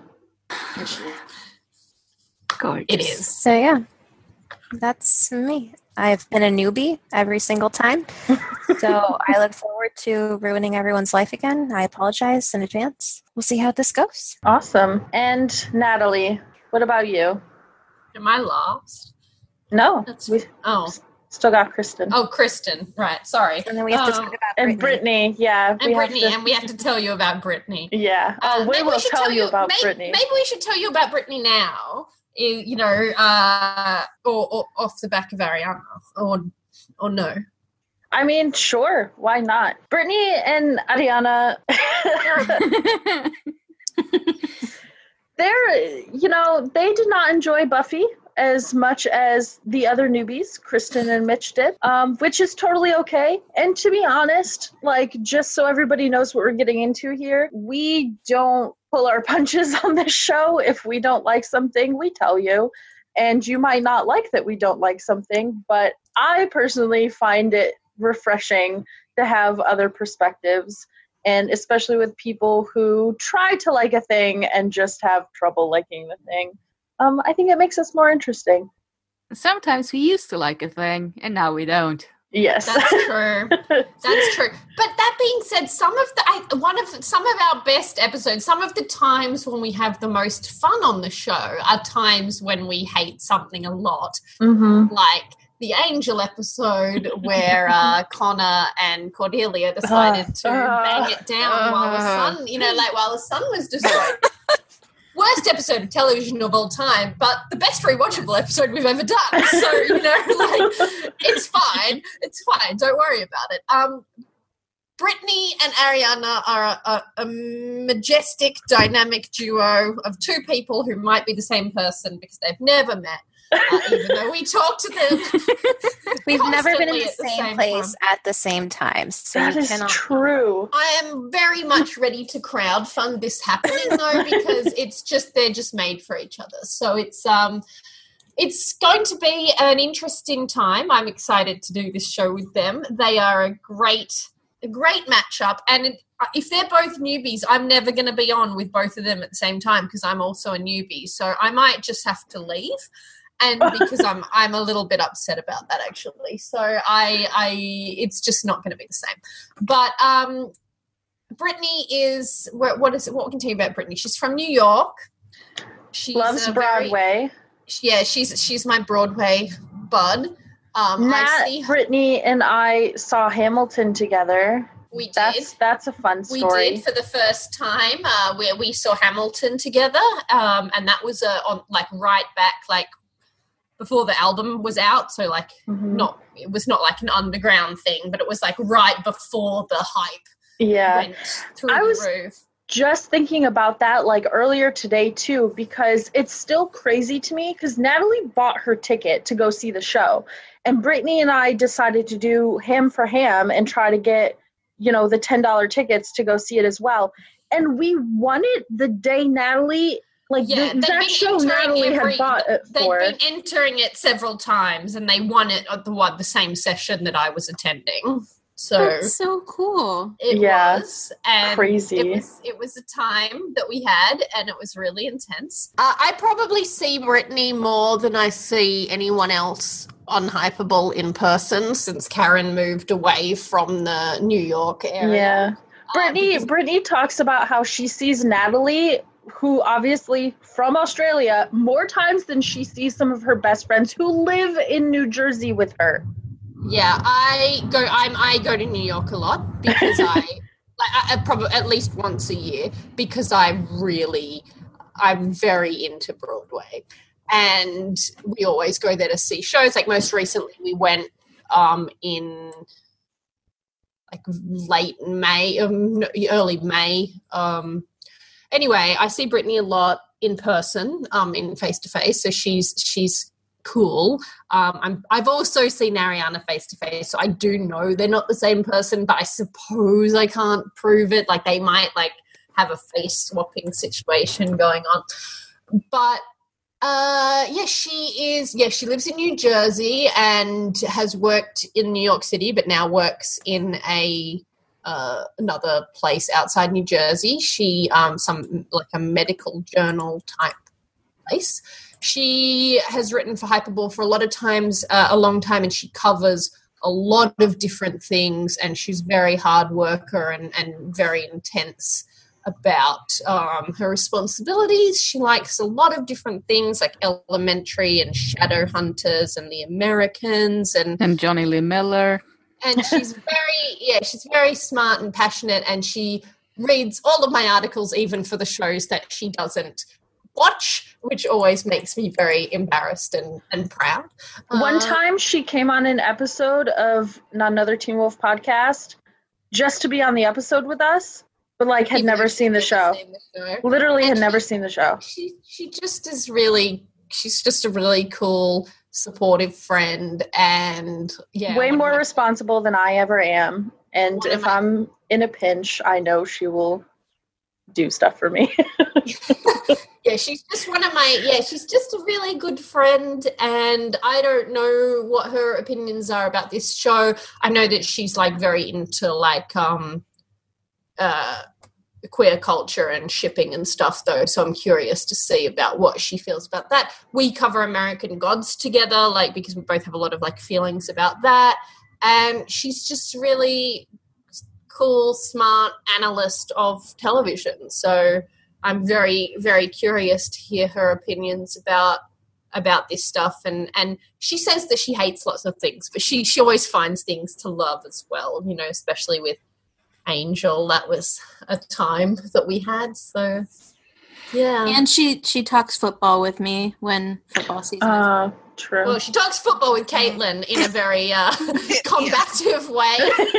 [SPEAKER 6] Gorgeous.
[SPEAKER 5] It is.
[SPEAKER 3] So, yeah, that's me. I've been a newbie every single time. So I look forward to ruining everyone's life again. I apologize in advance. We'll see how this goes.
[SPEAKER 1] Awesome. And Natalie, what about you?
[SPEAKER 5] Am I last?
[SPEAKER 1] No,
[SPEAKER 5] That's
[SPEAKER 1] we
[SPEAKER 5] oh.
[SPEAKER 1] Still got Kristen.
[SPEAKER 5] Oh, Kristen. Right. Sorry.
[SPEAKER 3] And then we have to
[SPEAKER 5] Um,
[SPEAKER 3] talk about
[SPEAKER 1] and
[SPEAKER 3] Brittany.
[SPEAKER 1] Brittany, yeah.
[SPEAKER 5] And
[SPEAKER 1] we have
[SPEAKER 5] Brittany,
[SPEAKER 1] to-
[SPEAKER 5] and we have to tell you about Brittany.
[SPEAKER 1] Yeah.
[SPEAKER 5] Uh,
[SPEAKER 1] Oh, we
[SPEAKER 5] maybe
[SPEAKER 1] will
[SPEAKER 5] should
[SPEAKER 1] tell you about
[SPEAKER 5] maybe,
[SPEAKER 1] Brittany.
[SPEAKER 5] Maybe we should tell you about Brittany now. You you know, uh, or, or off the back of Ariana, or or no.
[SPEAKER 1] I mean, sure. Why not? Brittany and Ariana, they're, you know, they did not enjoy Buffy as much as the other newbies, Kristen and Mitch did, um, which is totally okay. And to be honest, like, just so everybody knows what we're getting into here, we don't pull our punches on this show. If we don't like something, we tell you. And you might not like that we don't like something, but I personally find it refreshing to have other perspectives, and especially with people who try to like a thing and just have trouble liking the thing. Um, I think it makes us more interesting.
[SPEAKER 6] Sometimes we used to like a thing, and now we don't.
[SPEAKER 1] Yes.
[SPEAKER 5] That's true. That's true. But that being said, some of the I, one of some of our best episodes, some of the times when we have the most fun on the show are times when we hate something a lot,
[SPEAKER 1] Mm-hmm.
[SPEAKER 5] like the Angel episode where uh, Connor and Cordelia decided to
[SPEAKER 1] Uh,
[SPEAKER 5] bang it down while the
[SPEAKER 6] uh.
[SPEAKER 5] sun, you know, like while the sun was destroyed. Worst episode of television of all time, but the best rewatchable episode we've ever done. So, you know, like, it's fine. It's fine. Don't worry about it. Um, Brittany and Ariana are a, a, a majestic, dynamic duo of two people who might be the same person because they've never met, uh, even though we talk to them.
[SPEAKER 3] We've never been in
[SPEAKER 5] constantly
[SPEAKER 3] the
[SPEAKER 5] at the
[SPEAKER 3] same,
[SPEAKER 5] same
[SPEAKER 3] place at the same time. So
[SPEAKER 1] That
[SPEAKER 3] you
[SPEAKER 1] is
[SPEAKER 3] cannot.
[SPEAKER 1] true.
[SPEAKER 5] I am very much ready to crowdfund this happening though, because it's just they're just made for each other. So it's um it's going to be an interesting time. I'm excited to do this show with them. They are a great a great matchup, and it, if they're both newbies, I'm never going to be on with both of them at the same time because I'm also a newbie. So I might just have to leave. And because I'm I'm a little bit upset about that actually. So I I it's just not going to be the same. But um Brittany is what, what is it what can I tell you about Brittany? She's from New York. She
[SPEAKER 1] Loves Broadway.
[SPEAKER 5] Yeah, she's she's my Broadway bud. Um
[SPEAKER 1] Nat,
[SPEAKER 5] I see her,
[SPEAKER 1] Brittany, and I saw Hamilton together.
[SPEAKER 5] we did.
[SPEAKER 1] That's that's a fun
[SPEAKER 5] We
[SPEAKER 1] story.
[SPEAKER 5] did for the first time. Uh, where we saw Hamilton together, um, and that was uh, on like right back like before the album was out. So like
[SPEAKER 1] Mhm.
[SPEAKER 5] not it was not like an underground thing, but it was like right before the hype
[SPEAKER 1] Yeah.
[SPEAKER 5] went through
[SPEAKER 1] I
[SPEAKER 5] the
[SPEAKER 1] was-
[SPEAKER 5] roof.
[SPEAKER 1] Just thinking about that like earlier today too, because it's still crazy to me because Natalie bought her ticket to go see the show, and Brittany and I decided to do ham for ham and try to get, you know, the ten dollar tickets to go see it as well. And we won it the day Natalie, like
[SPEAKER 5] Yeah,
[SPEAKER 1] the
[SPEAKER 5] they'd
[SPEAKER 1] exact
[SPEAKER 5] been
[SPEAKER 1] show
[SPEAKER 5] entering
[SPEAKER 1] Natalie
[SPEAKER 5] every-
[SPEAKER 1] had bought it
[SPEAKER 5] They'd
[SPEAKER 1] for.
[SPEAKER 5] been entering it several times, and they won it at the what the same session that I was attending. So
[SPEAKER 4] That's so cool.
[SPEAKER 5] it
[SPEAKER 1] Yeah.
[SPEAKER 5] was, and
[SPEAKER 1] Crazy.
[SPEAKER 5] It was it was a time that we had, and it was really intense. Uh, I probably see Brittany more than I see anyone else on Hyperbole in person since Karen moved away from the New York area.
[SPEAKER 1] Yeah.
[SPEAKER 5] Uh,
[SPEAKER 1] Brittany
[SPEAKER 5] because-
[SPEAKER 1] Brittany talks about how she sees Natalie, who obviously from Australia, more times than she sees some of her best friends who live in New Jersey with her.
[SPEAKER 5] Yeah, I go. I'm. I go to New York a lot because I, like, I, I probably at least once a year because I really, I'm very into Broadway, and we always go there to see shows. Like most recently, we went um in like late May, um, no, early May. Um, anyway, I see Brittany a lot in person, um, in face to face. So she's she's. cool. Um, I'm, I've also seen Ariana face to face, so I do know they're not the same person, but I suppose I can't prove it. Like they might like have a face swapping situation going on. But uh, yeah, she is, yeah, she lives in New Jersey and has worked in New York City, but now works in a uh, another place outside New Jersey. She, um, some like a medical journal type place. She has written for Hyperbole for a lot of times, uh, a long time, and she covers a lot of different things, and she's very hard worker and, and very intense about um, her responsibilities. She likes a lot of different things like Elementary and Shadowhunters and The Americans and
[SPEAKER 6] And Johnny Lee Miller.
[SPEAKER 5] and she's very yeah she's very smart and passionate, and she reads all of my articles even for the shows that she doesn't watch, which always makes me very embarrassed and, and proud.
[SPEAKER 1] One
[SPEAKER 5] Uh,
[SPEAKER 1] time she came on an episode of Not Another Teen Wolf podcast just to be on the episode with us, but like had
[SPEAKER 5] even
[SPEAKER 1] never
[SPEAKER 5] if she's
[SPEAKER 1] seen the
[SPEAKER 5] never
[SPEAKER 1] show.
[SPEAKER 5] seen the show.
[SPEAKER 1] Literally had
[SPEAKER 5] And
[SPEAKER 1] never
[SPEAKER 5] she-
[SPEAKER 1] seen the show.
[SPEAKER 5] She she just is really she's just a really cool, supportive friend, and yeah,
[SPEAKER 1] Way
[SPEAKER 5] one of
[SPEAKER 1] more
[SPEAKER 5] my-
[SPEAKER 1] responsible than I ever am. And
[SPEAKER 5] One of
[SPEAKER 1] if
[SPEAKER 5] my-
[SPEAKER 1] I'm in a pinch, I know she will do stuff for me.
[SPEAKER 5] Yeah, she's just one of my, yeah, she's just a really good friend, and I don't know what her opinions are about this show. I know that she's, like, very into, like, um, uh, queer culture and shipping and stuff, though, so I'm curious to see about what she feels about that. We cover American Gods together, like, because we both have a lot of, like, feelings about that, and she's just really cool, smart analyst of television, so I'm very, very curious to hear her opinions about about this stuff. And, and she says that she hates lots of things, but she, she always finds things to love as well, you know, especially with Angel. That was a time that we had. So, yeah.
[SPEAKER 4] And she she talks football with me when football season is.
[SPEAKER 1] Uh, true.
[SPEAKER 5] Well, she talks football with Caitlin in a very uh, combative way.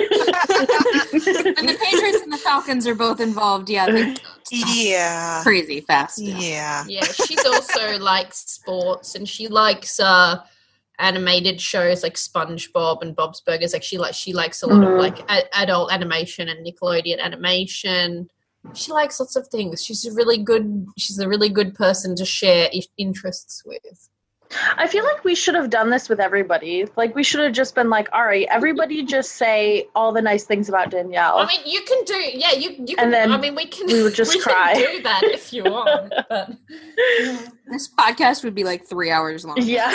[SPEAKER 4] When the Patriots and the Falcons are both involved, yeah, they
[SPEAKER 7] Yeah.
[SPEAKER 4] crazy fast. Yeah.
[SPEAKER 7] Yeah.
[SPEAKER 5] Yeah, she's also likes sports, and she likes uh, animated shows like SpongeBob and Bob's Burgers. Like she likes she likes a lot
[SPEAKER 1] Mhm.
[SPEAKER 5] of like a- adult animation and Nickelodeon animation. She likes lots of things. She's a really good. She's a really good person to share I- interests with.
[SPEAKER 1] I feel like we should have done this with everybody. Like, we should have just been like, all right, everybody just say all the nice things about Danielle.
[SPEAKER 5] I mean, you can do. Yeah, you you can.
[SPEAKER 1] And then
[SPEAKER 5] I mean, we can.
[SPEAKER 1] we would just
[SPEAKER 5] we
[SPEAKER 1] cry.
[SPEAKER 5] Can do that if you want. But
[SPEAKER 4] This podcast would be like three hours long.
[SPEAKER 1] Yeah.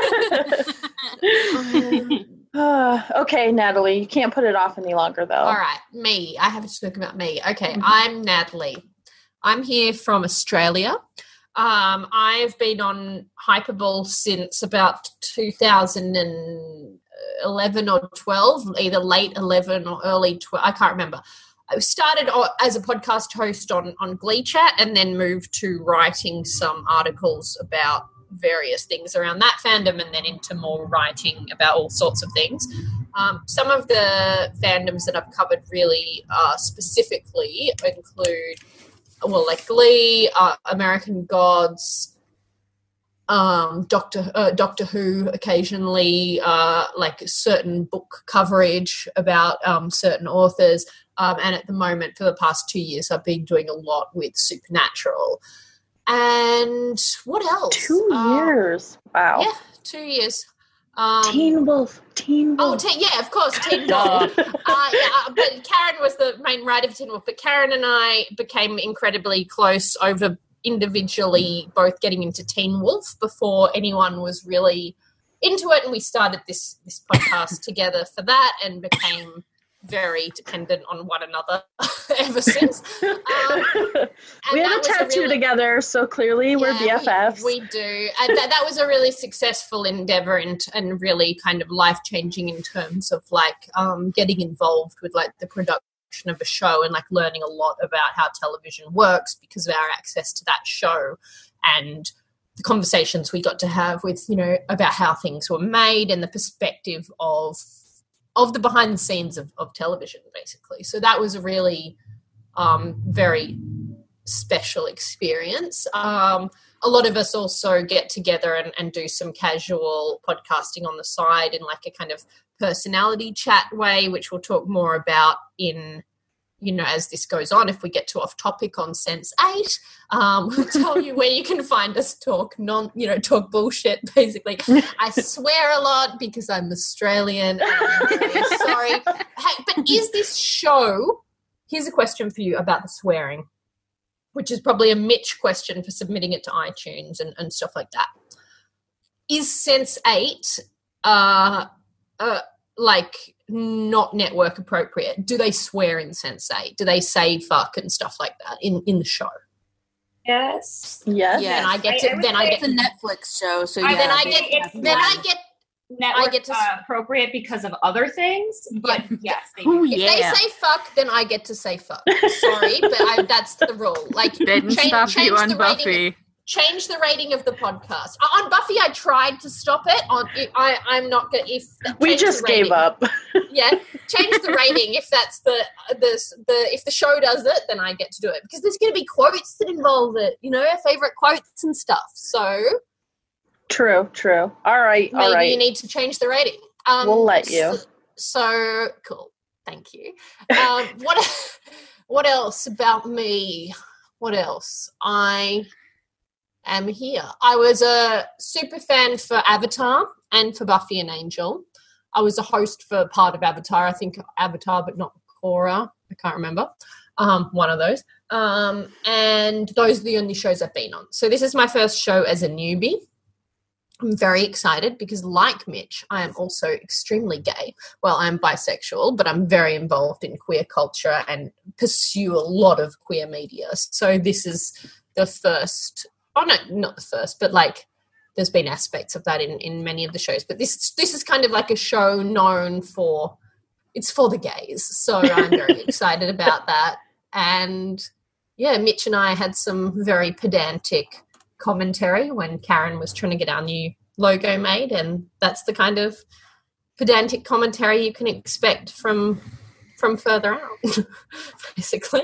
[SPEAKER 1] Uh, okay, Natalie, you can't put it off any longer, though.
[SPEAKER 5] all right, me. I have to talk about me. Okay,
[SPEAKER 1] Mhm.
[SPEAKER 5] I'm Natalie. I'm here from Australia. Um, I've been on Hyperball since about two thousand eleven or twelve, either late eleven or early twelve. I can't remember. I started o- as a podcast host on, on Glee Chat, and then moved to writing some articles about various things around that fandom, and then into more writing about all sorts of things. Um, some of the fandoms that I've covered really uh, specifically include, well, like Glee, uh, American Gods, um, Doctor uh, Doctor Who, occasionally, uh, like certain book coverage about um, certain authors, um, and at the moment, for the past two years, I've been doing a lot with Supernatural. And what else?
[SPEAKER 1] Two
[SPEAKER 5] Uh,
[SPEAKER 1] years. Wow.
[SPEAKER 5] Yeah, two years. Um,
[SPEAKER 1] Teen Wolf. Teen
[SPEAKER 5] Oh,
[SPEAKER 1] Wolf.
[SPEAKER 5] teen, yeah, of course, Teen Wolf. uh, yeah, uh, but Karen was the main writer of Teen Wolf. But Karen and I became incredibly close over individually both getting into Teen Wolf before anyone was really into it, and we started this this podcast together for that, and became very dependent on one another ever since. Um,
[SPEAKER 1] we
[SPEAKER 5] and
[SPEAKER 1] have a
[SPEAKER 5] that was
[SPEAKER 1] tattoo
[SPEAKER 5] really-
[SPEAKER 1] together, so clearly we're
[SPEAKER 5] yeah,
[SPEAKER 1] B F Fs.
[SPEAKER 5] We, we do. And that, that was a really successful endeavor, and, and really kind of life-changing in terms of like um, getting involved with like the production of a show, and like learning a lot about how television works because of our access to that show, and the conversations we got to have with, you know, about how things were made, and the perspective of of the behind the scenes of, of television, basically. So that was a really um, very special experience. Um, a lot of us also get together and, and do some casual podcasting on the side in like a kind of personality chat way, which we'll talk more about in, you know, as this goes on. If we get too off topic on Sense eight, um, we'll tell you where you can find us talk non, you know, talk bullshit, basically. I swear a lot because I'm Australian, and I'm really sorry. Hey, but is this show, here's a question for you about the swearing, which is probably a Mitch question for submitting it to iTunes and, and stuff like that. Is Sense eight uh, uh, like not network appropriate? Do they swear in Sense eight? Do they say fuck and stuff like that in, in the show?
[SPEAKER 2] Yes.
[SPEAKER 1] Yes.
[SPEAKER 4] Yes.
[SPEAKER 5] Then I get to.
[SPEAKER 2] I- I would
[SPEAKER 5] then I
[SPEAKER 2] say
[SPEAKER 5] get.
[SPEAKER 4] It's a Netflix show, so
[SPEAKER 2] I-
[SPEAKER 4] yeah.
[SPEAKER 5] then I
[SPEAKER 4] they
[SPEAKER 5] get.
[SPEAKER 4] have to
[SPEAKER 5] Then I
[SPEAKER 4] watch.
[SPEAKER 5] get.
[SPEAKER 2] Network
[SPEAKER 5] I get to-
[SPEAKER 2] uh, appropriate because of other things, but yes, they
[SPEAKER 6] Oh,
[SPEAKER 2] do.
[SPEAKER 5] If
[SPEAKER 6] yeah.
[SPEAKER 5] they say fuck, then I get to say fuck. Sorry, but I, that's the rule. Like,
[SPEAKER 6] Didn't
[SPEAKER 5] change,
[SPEAKER 6] stop
[SPEAKER 5] change
[SPEAKER 6] you on
[SPEAKER 5] the rating.
[SPEAKER 6] Buffy.
[SPEAKER 5] Change the rating of the podcast. Uh, on Buffy, I tried to stop it. On I, I'm not gonna. If
[SPEAKER 1] We
[SPEAKER 5] change the
[SPEAKER 1] just gave
[SPEAKER 5] rating.
[SPEAKER 1] up.
[SPEAKER 5] Yeah, change the rating if that's the the the if the show does it, then I get to do it because there's going to be quotes that involve it. You know, favorite quotes and stuff. So
[SPEAKER 1] True, true. All right,
[SPEAKER 5] maybe
[SPEAKER 1] all right.
[SPEAKER 5] you need to change the rating. Um,
[SPEAKER 1] We'll let you.
[SPEAKER 5] So, so cool. Thank you. Um, what what else about me? What else? I am here. I was a super fan for Avatar and for Buffy and Angel. I was a host for part of Avatar. I think Avatar, but not Korra. I can't remember. Um, one of those. Um, and those are the only shows I've been on. So this is my first show as a newbie. I'm very excited because, like Mitch, I am also extremely gay. Well, I'm bisexual, but I'm very involved in queer culture and pursue a lot of queer media. So this is the first, oh no, not the first, but like there's been aspects of that in, in many of the shows. But this this is kind of like a show known for, it's for the gays. So I'm very excited about that. And yeah, Mitch and I had some very pedantic commentary when Karen was trying to get our new logo made, and that's the kind of pedantic commentary you can expect from from further out, basically.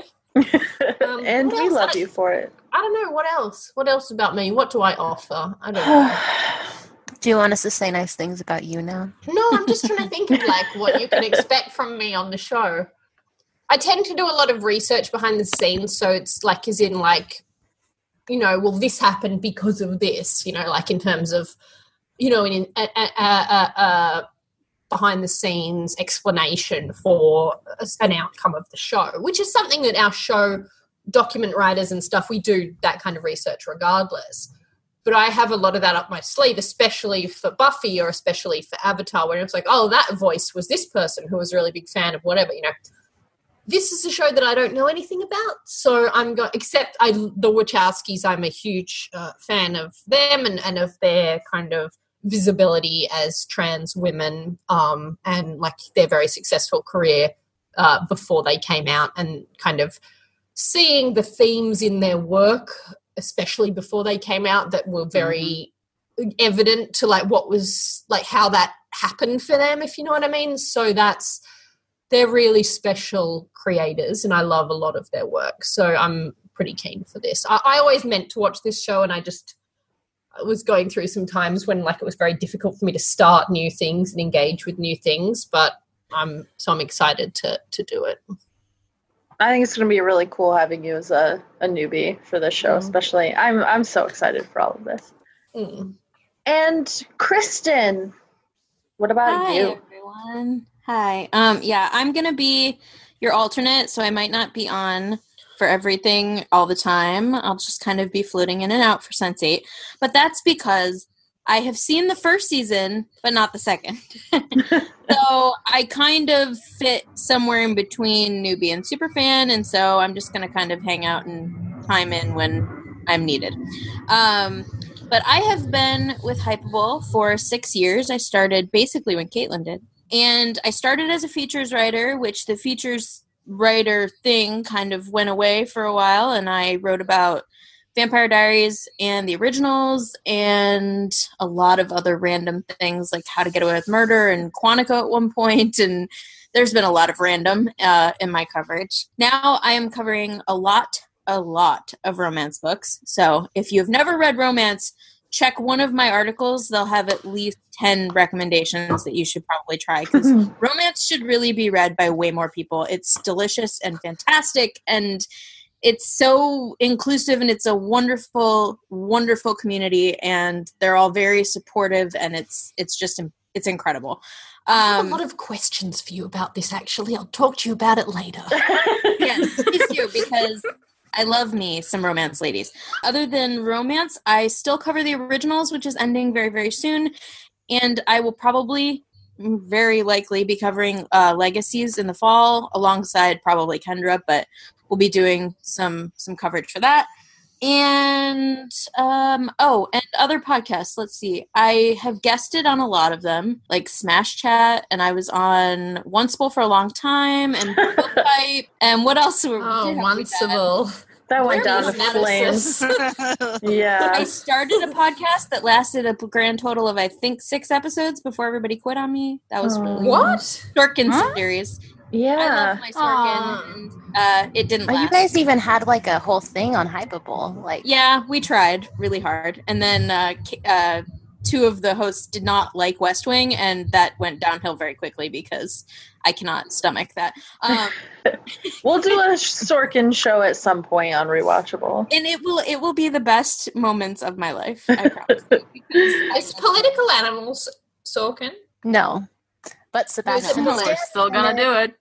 [SPEAKER 5] Um,
[SPEAKER 1] and
[SPEAKER 5] what
[SPEAKER 1] we
[SPEAKER 5] else?
[SPEAKER 1] love
[SPEAKER 5] I-
[SPEAKER 1] you for it.
[SPEAKER 5] I don't know what else. What else about me? What do I offer? I don't know.
[SPEAKER 3] Do you want us to say nice things about you now?
[SPEAKER 5] No, I'm just trying to think of like what you can expect from me on the show. I tend to do a lot of research behind the scenes, so it's like as in like, you know, well, this happened because of this, you know, like in terms of, you know, in a, a, a, a behind the scenes explanation for an outcome of the show, which is something that our show document writers and stuff, we do that kind of research regardless. But I have a lot of that up my sleeve, especially for Buffy or especially for Avatar, where it's like, oh, that voice was this person who was a really big fan of whatever, you know. This is a show that I don't know anything about, so I'm going, except I, the Wachowskis, I'm a huge uh, fan of them and, and of their kind of visibility as trans women um, and like their very successful career uh, before they came out, and kind of seeing the themes in their work, especially before they came out, that were very mm-hmm. evident to like what was like how that happened for them, if you know what I mean. So that's, they're really special creators and I love a lot of their work. So I'm pretty keen for this. I, I always meant to watch this show, and I just I was going through some times when like it was very difficult for me to start new things and engage with new things, but I'm so I'm excited to to do it.
[SPEAKER 1] I think it's going to be really cool having you as a, a newbie for this show,
[SPEAKER 5] Mm.
[SPEAKER 1] especially. I'm I'm so excited for all of this.
[SPEAKER 5] Mm.
[SPEAKER 1] And Kristen, what about
[SPEAKER 4] Hi,
[SPEAKER 1] you?
[SPEAKER 4] everyone. Hi. Um, yeah, I'm gonna be your alternate, so I might not be on for everything all the time. I'll just kind of be floating in and out for Sense eight. But that's because I have seen the first season, but not the second. So I kind of fit somewhere in between newbie and superfan, and so I'm just gonna kind of hang out and chime in when I'm needed. Um, but I have been with Hypable for six years. I started basically when Caitlin did. And I started as a features writer, which the features writer thing kind of went away for a while, and I wrote about Vampire Diaries and the originals and a lot of other random things like How to Get Away with Murder and Quantico at one point, and there's been a lot of random uh, in my coverage. Now I am covering a lot, a lot of romance books. So if you've never read romance, check one of my articles. They'll have at least ten recommendations that you should probably try, because romance should really be read by way more people. It's delicious and fantastic, and it's so inclusive, and it's a wonderful, wonderful community, and they're all very supportive, and it's it's just it's incredible.
[SPEAKER 5] I have
[SPEAKER 4] Um,
[SPEAKER 5] a lot of questions for you about this, actually. I'll talk to you about it later.
[SPEAKER 4] yes, please do, because I love me some romance ladies. Other than romance, I still cover the originals, which is ending very, very soon. And I will probably very likely be covering uh, Legacies in the fall alongside probably Kendra, but we'll be doing some some coverage for that. And um, oh, and other podcasts. Let's see. I have guested on a lot of them, like Smash Chat, and I was on Onceable for a long time, and Pipe, and what else? Were,
[SPEAKER 5] Oh, Onceable.
[SPEAKER 1] That went down
[SPEAKER 5] Where
[SPEAKER 1] the
[SPEAKER 5] is
[SPEAKER 1] flames.
[SPEAKER 7] Nemesis.
[SPEAKER 1] Yeah.
[SPEAKER 4] I started a podcast that lasted a grand total of I think six episodes before everybody quit on me. That was really
[SPEAKER 5] What?
[SPEAKER 4] Sorkin
[SPEAKER 6] Huh?
[SPEAKER 4] series. I
[SPEAKER 1] Yeah.
[SPEAKER 4] love my Sorkin,
[SPEAKER 5] Aw.
[SPEAKER 4] and uh, it didn't
[SPEAKER 3] Oh,
[SPEAKER 4] last.
[SPEAKER 3] you guys even had like a whole thing on Hypable. Like,
[SPEAKER 4] Yeah, we tried really hard, and then uh, K- uh, two of the hosts did not like West Wing, and that went downhill very quickly because I cannot stomach that. Um,
[SPEAKER 1] We'll do a Sorkin show at some point on Rewatchable.
[SPEAKER 4] and it will it will be the best moments of my life. I promise you, because
[SPEAKER 5] It's Political Animals, Sorkin.
[SPEAKER 3] no. But Sebastian.
[SPEAKER 5] No,
[SPEAKER 6] No, we're still gonna do it.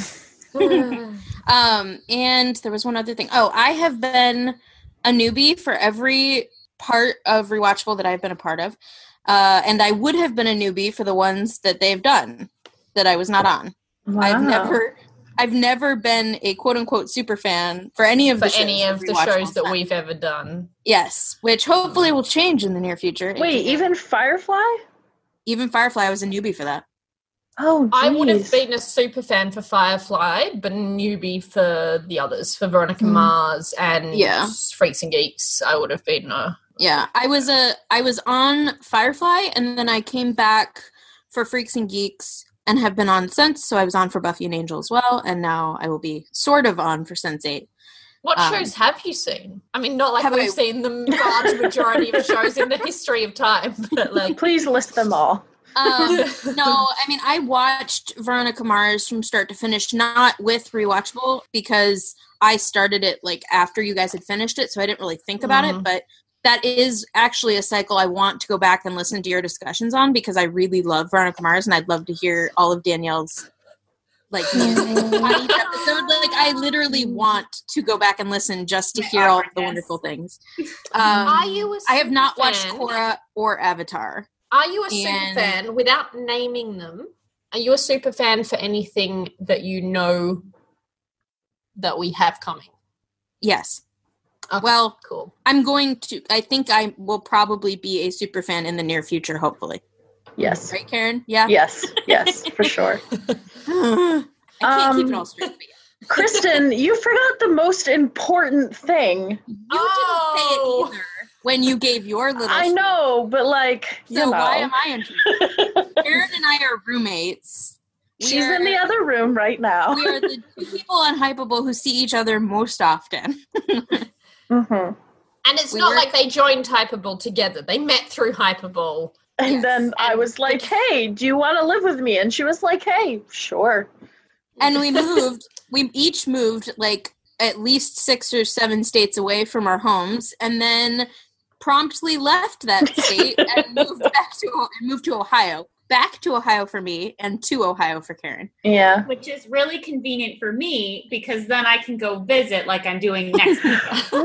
[SPEAKER 4] Um, and there was one other thing. Oh, I have been a newbie for every part of Rewatchable that I've been a part of. Uh, and I would have been a newbie for the ones that they've done that I was not on.
[SPEAKER 1] Wow.
[SPEAKER 4] I've never I've never been a quote unquote super fan for any of
[SPEAKER 5] For
[SPEAKER 4] the shows
[SPEAKER 5] any of the
[SPEAKER 4] Rewatchable's
[SPEAKER 5] shows that
[SPEAKER 4] done.
[SPEAKER 5] we've ever done.
[SPEAKER 4] Yes, which hopefully will change in the near future.
[SPEAKER 1] Wait, even Firefly?
[SPEAKER 4] even Firefly, I was a newbie for that.
[SPEAKER 1] Oh,
[SPEAKER 5] I would have
[SPEAKER 1] geez.
[SPEAKER 5] been a super fan for Firefly, but a newbie for the others, for Veronica
[SPEAKER 1] Mm.
[SPEAKER 5] Mars and
[SPEAKER 4] Yeah.
[SPEAKER 5] Freaks and Geeks. I would have been a
[SPEAKER 4] Yeah, I was a I was on Firefly, and then I came back for Freaks and Geeks, and have been on since. So I was on for Buffy and Angel as well, and now I will be sort of on for Sense eight.
[SPEAKER 5] What
[SPEAKER 4] Um,
[SPEAKER 5] shows have you seen? I mean, not like
[SPEAKER 4] have
[SPEAKER 5] we've
[SPEAKER 4] I-
[SPEAKER 5] seen the large majority of shows in the history of time, but like,
[SPEAKER 1] Please list them all.
[SPEAKER 4] Um, no, I mean I watched Veronica Mars from start to finish, not with Rewatchable because I started it like after you guys had finished it, so I didn't really think about
[SPEAKER 5] Mhm.
[SPEAKER 4] it. But that is actually a cycle I want to go back and listen to your discussions on because I really love Veronica Mars, and I'd love to hear all of Danielle's like music on each episode. Like I literally want to go back and listen just to
[SPEAKER 2] My
[SPEAKER 4] hear all of the
[SPEAKER 2] awkwardness.
[SPEAKER 4] wonderful things. Um,
[SPEAKER 5] are you a
[SPEAKER 4] I have not
[SPEAKER 5] super
[SPEAKER 4] watched
[SPEAKER 5] fan?
[SPEAKER 4] Korra or Avatar.
[SPEAKER 5] Are you a super
[SPEAKER 4] And-
[SPEAKER 5] fan without naming them? Are you a super fan for anything that you know that we have coming?
[SPEAKER 4] Yes.
[SPEAKER 5] Okay,
[SPEAKER 4] Well,
[SPEAKER 5] cool.
[SPEAKER 4] I'm going to, I think I will probably be a super fan in the near future, hopefully.
[SPEAKER 1] Yes.
[SPEAKER 4] Right, Karen? Yeah?
[SPEAKER 1] Yes. Yes, for sure.
[SPEAKER 4] I can't keep it
[SPEAKER 1] Um,
[SPEAKER 4] all straight. But yeah.
[SPEAKER 1] Kristen, you forgot the most important thing.
[SPEAKER 4] You
[SPEAKER 5] Oh.
[SPEAKER 4] didn't say it either when you gave your little
[SPEAKER 1] I
[SPEAKER 4] spiel.
[SPEAKER 1] know, but like, you
[SPEAKER 4] So
[SPEAKER 1] know.
[SPEAKER 4] why am I interested? Karen and I are roommates. We
[SPEAKER 1] She's
[SPEAKER 4] are,
[SPEAKER 1] in the other room right now.
[SPEAKER 4] we are the two people on Hypable who see each other most often.
[SPEAKER 1] hmm
[SPEAKER 5] And it's
[SPEAKER 4] We
[SPEAKER 5] not
[SPEAKER 4] were-
[SPEAKER 5] like they joined Hypable together. They met through Hypable.
[SPEAKER 1] And
[SPEAKER 4] Yes.
[SPEAKER 1] then I
[SPEAKER 5] And
[SPEAKER 1] was like, hey, do you want to live with me? And she was like, hey, sure.
[SPEAKER 4] And we moved, we each moved like at least six or seven states away from our homes, and then promptly left that state and moved back to moved to Ohio. Back to Ohio for me, and to Ohio for Karen.
[SPEAKER 1] Yeah.
[SPEAKER 2] Which is really convenient for me because then I can go visit like I'm doing next week.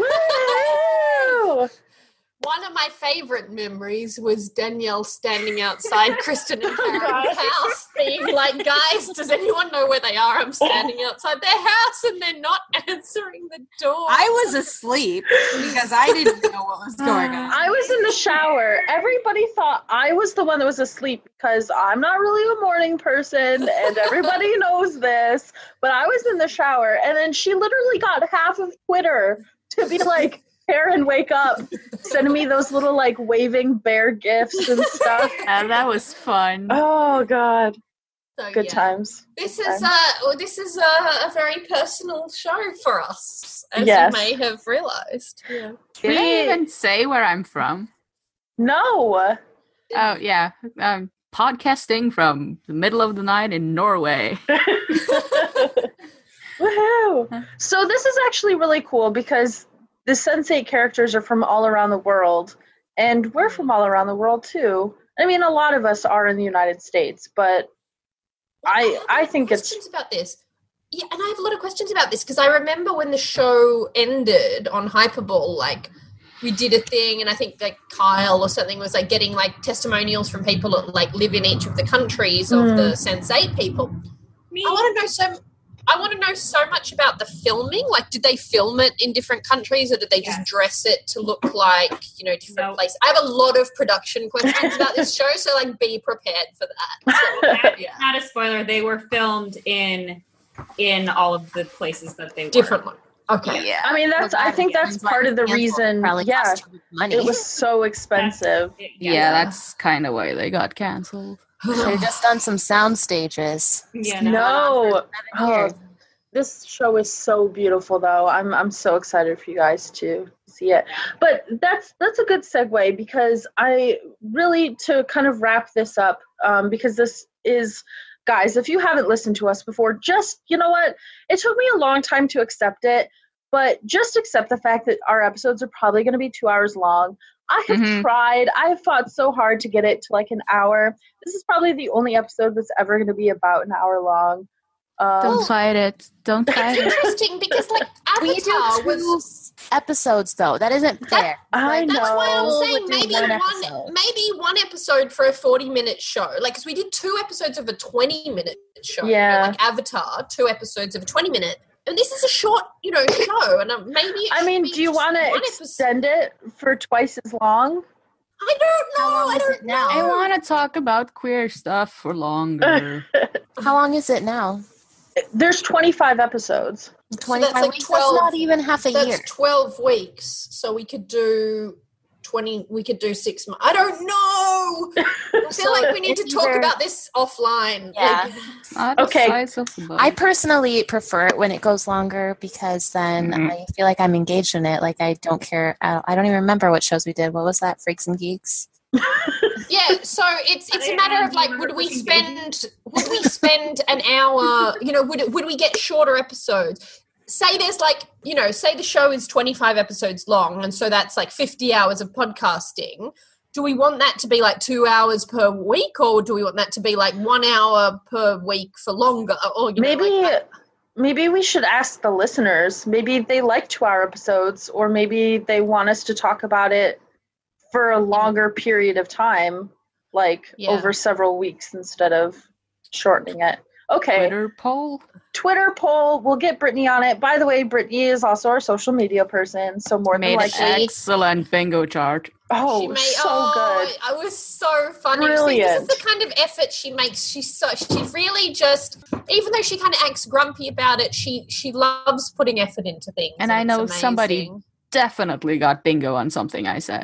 [SPEAKER 1] Woo!
[SPEAKER 5] One of my favorite memories was Danielle standing outside Kristen and Karen's
[SPEAKER 2] gosh.
[SPEAKER 5] house, being like, guys, does anyone know where they are? I'm standing outside their house and they're not answering the door.
[SPEAKER 4] I was asleep because I didn't know what was going on.
[SPEAKER 1] I was in the shower. Everybody thought I was the one that was asleep because I'm not really a morning person and everybody knows this. But I was in the shower and then she literally got half of Twitter to be like, Karen, wake up, sending me those little like waving bear gifts and stuff.
[SPEAKER 6] And that was fun.
[SPEAKER 1] Oh God,
[SPEAKER 5] So,
[SPEAKER 1] good
[SPEAKER 5] yeah.
[SPEAKER 1] times.
[SPEAKER 5] This
[SPEAKER 1] Good
[SPEAKER 5] is
[SPEAKER 1] times.
[SPEAKER 5] a well, this is a, a very personal show for us, as
[SPEAKER 1] Yes.
[SPEAKER 5] you may have realised. Yeah.
[SPEAKER 6] Did I
[SPEAKER 1] We-
[SPEAKER 6] even say where I'm from?
[SPEAKER 1] No.
[SPEAKER 6] Oh, yeah. I'm podcasting from the middle of the night in Norway.
[SPEAKER 1] Woohoo! So this is actually really cool because the Sense eight characters are from all around the world, and we're from all around the world too. I mean, a lot of us are in the United States, but I
[SPEAKER 5] have a lot
[SPEAKER 1] I
[SPEAKER 5] of
[SPEAKER 1] think it's
[SPEAKER 5] questions about this. Yeah, and I have a lot of questions about this because I remember when the show ended on Hyperball, like we did a thing, and I think like Kyle or something was like getting like testimonials from people that like live in each of the countries of
[SPEAKER 1] Mm.
[SPEAKER 5] the Sense eight people.
[SPEAKER 2] Me.
[SPEAKER 5] I want to know so. I want to know so much about the filming. Like, did they film it in different countries, or did they just
[SPEAKER 2] Yes.
[SPEAKER 5] dress it to look like, you know, different
[SPEAKER 2] Nope.
[SPEAKER 5] places? I have a lot of production questions about this show, so like, be prepared for that. So,
[SPEAKER 2] That-
[SPEAKER 5] yeah.
[SPEAKER 2] Not a spoiler. They were filmed in in all of the places that they were.
[SPEAKER 5] Different one. Okay.
[SPEAKER 4] Yeah.
[SPEAKER 1] I mean, that's. I think that's part of the reason.
[SPEAKER 3] Probably
[SPEAKER 1] Yeah,
[SPEAKER 3] cost too much money.
[SPEAKER 1] it was so expensive.
[SPEAKER 6] Yeah, that's kind of why they got canceled.
[SPEAKER 3] Should have just done some sound stages.
[SPEAKER 2] Yeah,
[SPEAKER 1] No,
[SPEAKER 3] Seven
[SPEAKER 1] oh,
[SPEAKER 3] years.
[SPEAKER 1] this show is so beautiful, though. I'm I'm so excited for you guys to see it. But that's that's a good segue, because I really, to kind of wrap this up, um, because this is, guys, if you haven't listened to us before, just, you know what? It took me a long time to accept it, but just accept the fact that our episodes are probably going to be two hours long. I have
[SPEAKER 6] Mhm.
[SPEAKER 1] tried. I have fought so hard to get it to like an hour. This is probably the only episode that's ever going to be about an hour long. Um,
[SPEAKER 6] Don't fight it. Don't fight
[SPEAKER 5] It's
[SPEAKER 6] it.
[SPEAKER 5] interesting because, like,
[SPEAKER 3] We do
[SPEAKER 5] Avatar
[SPEAKER 3] two
[SPEAKER 5] was.
[SPEAKER 3] episodes though. That isn't fair.
[SPEAKER 1] I
[SPEAKER 5] That's why I'm
[SPEAKER 1] know.
[SPEAKER 5] saying
[SPEAKER 3] We'll do
[SPEAKER 5] maybe
[SPEAKER 3] one
[SPEAKER 5] one,
[SPEAKER 3] episode.
[SPEAKER 5] maybe one episode for a forty-minute show. Like, because we did two episodes of a twenty-minute show. you know,
[SPEAKER 1] Yeah.
[SPEAKER 5] like Avatar, two episodes of a twenty-minute. And this is a short, you know, show. And um, maybe. It
[SPEAKER 1] I
[SPEAKER 5] should
[SPEAKER 1] mean,
[SPEAKER 5] be
[SPEAKER 1] do you
[SPEAKER 5] just
[SPEAKER 1] want to
[SPEAKER 5] one episode.
[SPEAKER 1] extend it for twice as long?
[SPEAKER 5] I don't know.
[SPEAKER 3] How long
[SPEAKER 5] I
[SPEAKER 3] is
[SPEAKER 5] don't
[SPEAKER 3] it now?
[SPEAKER 6] I
[SPEAKER 5] know.
[SPEAKER 6] want to talk about queer stuff for longer.
[SPEAKER 3] How long is it now?
[SPEAKER 1] There's twenty-five episodes.
[SPEAKER 3] Twenty-five
[SPEAKER 5] like
[SPEAKER 3] weeks.
[SPEAKER 5] twelve
[SPEAKER 3] That's not even half a
[SPEAKER 5] That's
[SPEAKER 3] year.
[SPEAKER 5] twelve weeks. So we could do twenty. We could do six months. I don't know. I feel
[SPEAKER 3] So
[SPEAKER 5] like we need to
[SPEAKER 3] it's
[SPEAKER 5] talk
[SPEAKER 3] either-
[SPEAKER 5] about this offline.
[SPEAKER 3] Yeah.
[SPEAKER 5] Like,
[SPEAKER 6] Not the
[SPEAKER 1] Okay.
[SPEAKER 6] size of the boat.
[SPEAKER 3] I personally prefer it when it goes longer, because then
[SPEAKER 6] Mhm.
[SPEAKER 3] I feel like I'm engaged in it. Like I don't care. I I don't even remember what shows we did. What was that? Freaks and Geeks.
[SPEAKER 5] yeah, so it's it's
[SPEAKER 2] Are
[SPEAKER 5] a
[SPEAKER 2] they
[SPEAKER 5] matter
[SPEAKER 2] on
[SPEAKER 5] of like,
[SPEAKER 2] Beaver
[SPEAKER 5] would we
[SPEAKER 2] pushing
[SPEAKER 5] spend would we spend an hour? You know, would would we get shorter episodes? Say there's like, you know, say the show is twenty-five episodes long, and so that's like fifty hours of podcasting. Do we want that to be like two hours per week, or do we want that to be like one hour per week for longer? Or you know,
[SPEAKER 1] Maybe
[SPEAKER 5] like,
[SPEAKER 1] maybe we should ask the listeners. Maybe they like two-hour episodes, or maybe they want us to talk about it for a longer period of time, like
[SPEAKER 5] Yeah.
[SPEAKER 1] over several weeks instead of shortening it. Okay.
[SPEAKER 6] Twitter poll.
[SPEAKER 1] Twitter poll. We'll get Brittany on it. By the way, Brittany is also our social media person, so more than
[SPEAKER 6] Made an
[SPEAKER 1] likely.
[SPEAKER 6] excellent bingo chart.
[SPEAKER 1] Oh,
[SPEAKER 5] she made,
[SPEAKER 1] so
[SPEAKER 5] oh,
[SPEAKER 1] good.
[SPEAKER 5] it was so funny. See,
[SPEAKER 1] Brilliant.
[SPEAKER 5] this is the kind of effort she makes. She's so she really just, even though she kind of acts grumpy about it, she she loves putting effort into things.
[SPEAKER 6] And I
[SPEAKER 5] it's
[SPEAKER 6] know somebody
[SPEAKER 5] amazing.
[SPEAKER 6] definitely got bingo on something I said.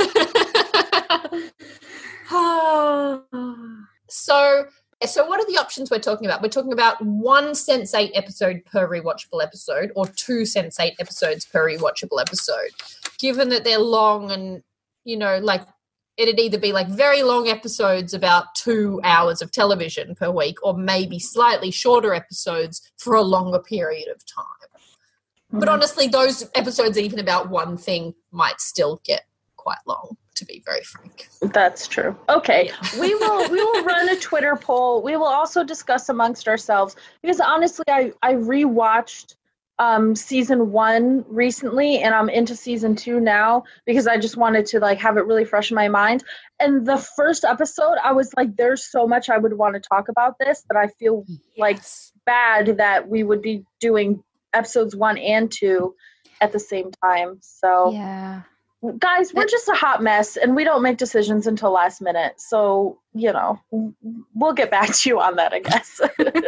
[SPEAKER 5] so so what are the options we're talking about? We're talking about one Sense eight episode per rewatchable episode, or two Sense eight episodes per rewatchable episode. Given that they're long, and you know, like it'd either be like very long episodes, about two hours of television per week, or maybe slightly shorter episodes for a longer period of time. But honestly, those episodes, even about one thing, might still get quite long, to be very frank.
[SPEAKER 1] That's true. Okay, we will we will run a Twitter poll. We will also discuss amongst ourselves, because honestly, I I rewatched um, season one recently, and I'm into season two now because I just wanted to like have it really fresh in my mind. And the first episode, I was like, "There's so much I would want to talk about this that I feel like bad that we would be doing episodes one and two at the same time." So.
[SPEAKER 6] Yeah.
[SPEAKER 1] Guys, we're just a hot mess, and we don't make decisions until last minute. So, you know, we'll get back to you on that, I guess.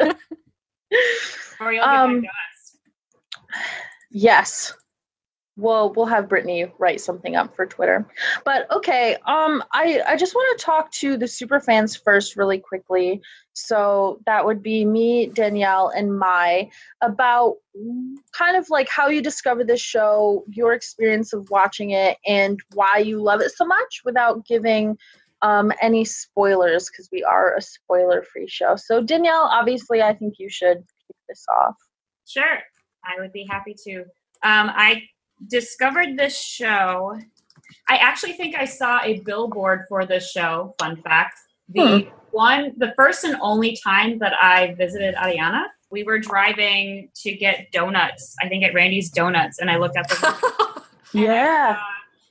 [SPEAKER 2] Or you'll get
[SPEAKER 1] Um,
[SPEAKER 2] back to us.
[SPEAKER 1] Yes. We'll we'll have Brittany write something up for Twitter. But okay, um, I, I just want to talk to the super fans first really quickly. So that would be me, Danielle, and Mai, about kind of like how you discovered this show, your experience of watching it, and why you love it so much, without giving um, any spoilers, because we are a spoiler-free show. So Danielle, obviously, I think you should kick this off.
[SPEAKER 2] Sure, I would be happy to. Um, I discovered this show. I actually think I saw a billboard for this show. Fun fact: the
[SPEAKER 1] Hmm.
[SPEAKER 2] one, the first and only time that I visited Ariana, we were driving to get donuts. I think at Randy's Donuts, and I looked at the
[SPEAKER 1] Yeah.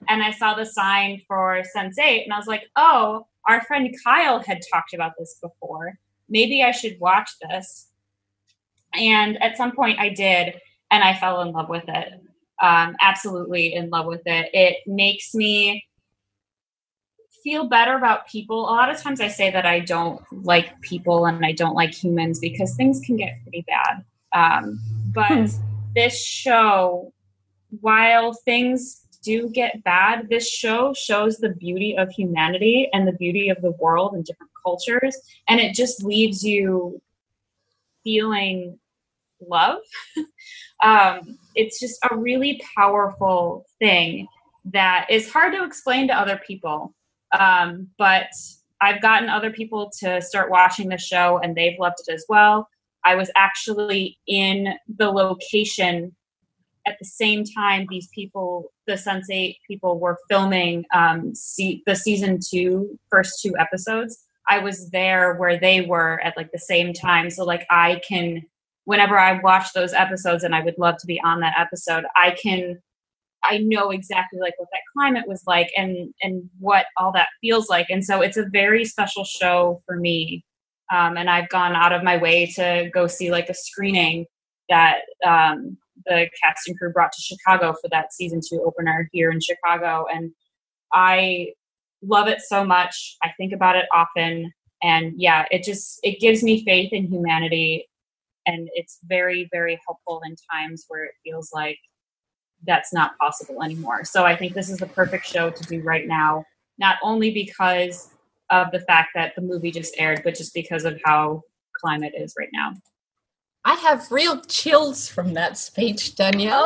[SPEAKER 2] and I saw the sign for Sense eight, and I was like, oh, our friend Kyle had talked about this before. Maybe I should watch this. And at some point I did, and I fell in love with it. Um, absolutely in love with it. It makes me feel better about people. A lot of times I say that I don't like people and I don't like humans because things can get pretty bad. Um, but hmm. this show, while things do get bad, this show shows the beauty of humanity and the beauty of the world and different cultures. And it just leaves you feeling love. um, it's just a really powerful thing that is hard to explain to other people. Um, but I've gotten other people to start watching the show and they've loved it as well. I was actually in the location at the same time these people, the Sense eight people, were filming um, se- the season two, first two episodes. I was there where they were at like the same time. So like I can, whenever I watch those episodes, and I would love to be on that episode, I can, I know exactly like what that climate was like and, and what all that feels like. And so it's a very special show for me. Um, and I've gone out of my way to go see like a screening that um, the cast and crew brought to Chicago for that season two opener here in Chicago. And I love it so much. I think about it often. And yeah, it just, it gives me faith in humanity. And it's very, very helpful in times where it feels like that's not possible anymore. So I think this is the perfect show to do right now, not only because of the fact that the movie just aired, but just because of how climate is right now.
[SPEAKER 5] I have real chills from that speech, Danielle.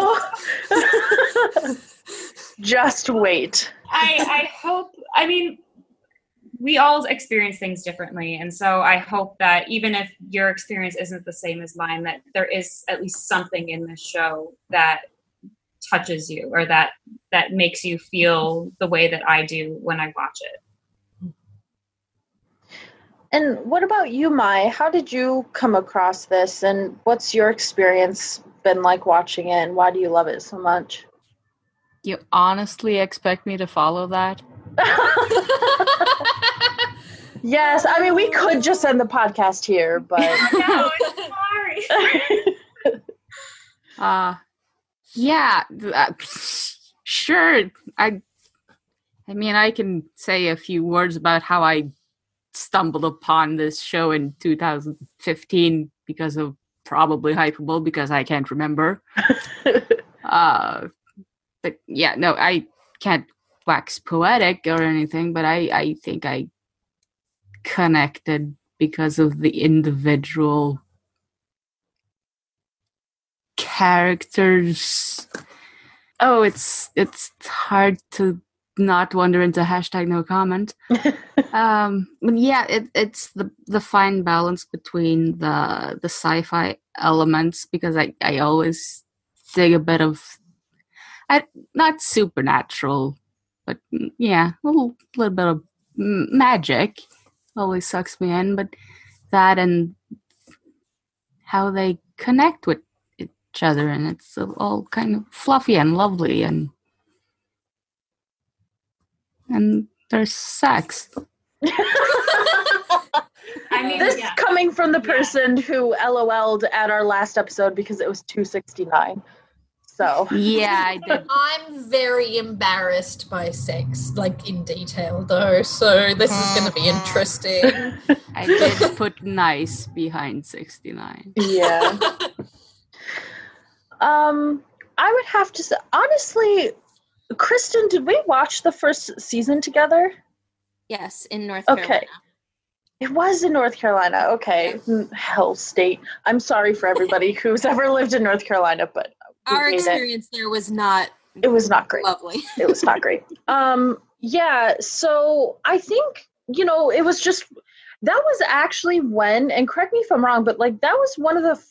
[SPEAKER 1] Oh. Just wait.
[SPEAKER 2] I, I hope, I mean, we all experience things differently. And so I hope that even if your experience isn't the same as mine, that there is at least something in this show that touches you or that, that makes you feel the way that I do when I watch it.
[SPEAKER 1] And what about you, Mai? How did you come across this, and what's your experience been like watching it, and why do you love it so much?
[SPEAKER 6] You honestly expect me to follow that?
[SPEAKER 1] Yes, I mean, we could just end the podcast here, but...
[SPEAKER 2] No, I'm sorry.
[SPEAKER 6] uh, yeah, uh, sure. I, I mean, I can say a few words about how I stumbled upon this show in two thousand fifteen because of probably Hypable, because I can't remember. uh, but yeah, no, I can't wax poetic or anything, but I, I think I connected because of the individual characters. Oh, it's it's hard to not wander into hashtag no comment. um, but yeah, it, it's the the fine balance between the the sci-fi elements, because I, I always dig a bit of, I, not supernatural, but yeah, a little, little bit of magic always sucks me in, but that and how they connect with each other, and it's all kind of fluffy and lovely, and and there's sex.
[SPEAKER 2] I mean,
[SPEAKER 1] this
[SPEAKER 2] yeah.
[SPEAKER 1] coming from the person yeah. who LOL'd at our last episode because it was two sixty-nine. So
[SPEAKER 6] yeah, I did.
[SPEAKER 5] I'm very embarrassed by sex, like in detail, though. So this is going to be interesting.
[SPEAKER 6] I did put nice behind sixty-nine.
[SPEAKER 1] Yeah. um, I would have to say, honestly, Kristen, did we watch the first season together?
[SPEAKER 4] Yes, in North
[SPEAKER 1] okay.
[SPEAKER 4] Carolina.
[SPEAKER 1] It was in North Carolina. Okay.
[SPEAKER 4] Yeah.
[SPEAKER 1] Hell state. I'm sorry for everybody who's ever lived in North Carolina, but
[SPEAKER 4] our experience it. there was not
[SPEAKER 1] it was not great.
[SPEAKER 4] Lovely.
[SPEAKER 1] It was not great. Um yeah, so I think, you know, it was just that was actually when, and correct me if I'm wrong, but like that was one of the f-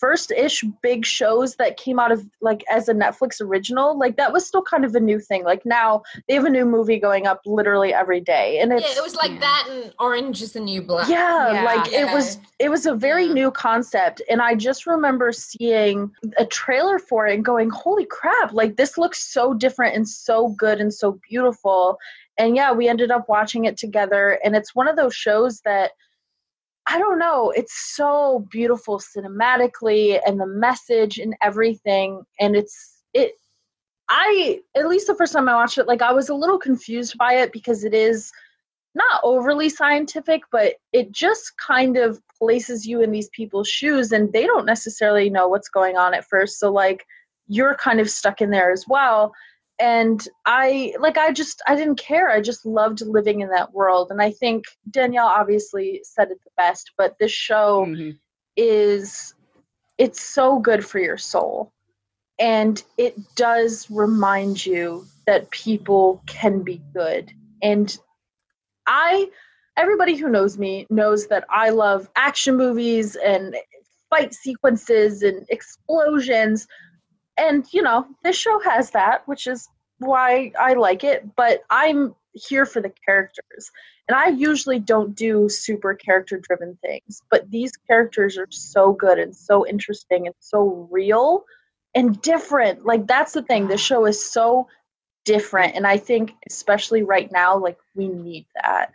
[SPEAKER 1] first-ish big shows that came out of, like, as a Netflix original, like, that was still kind of a new thing. Like, now they have a new movie going up literally every day. And it's,
[SPEAKER 5] yeah, it was like
[SPEAKER 6] yeah.
[SPEAKER 5] that and Orange is the New Black.
[SPEAKER 1] yeah,
[SPEAKER 6] Yeah.
[SPEAKER 1] like, it was it was a very
[SPEAKER 5] Yeah.
[SPEAKER 1] new concept. And I just remember seeing a trailer for it and going, holy crap, like, this looks so different and so good and so beautiful. And, yeah, we ended up watching it together. And it's one of those shows that, I don't know, it's so beautiful cinematically and the message and everything. And it's, it, I, at least the first time I watched it, like, I was a little confused by it because it is not overly scientific, but it just kind of places you in these people's shoes and they don't necessarily know what's going on at first. So, like, you're kind of stuck in there as well. And I, like, I just, I didn't care. I just loved living in that world. And I think Danielle obviously said it the best, but this show
[SPEAKER 6] Mhm.
[SPEAKER 1] is, it's so good for your soul. And it does remind you that people can be good. And I, everybody who knows me knows that I love action movies and fight sequences and explosions. And, you know, this show has that, which is why I like it, but I'm here for the characters. And I usually don't do super character-driven things, but these characters are so good and so interesting and so real and different. Like, that's the thing. This show is so different, and I think, especially right now, like, we need that.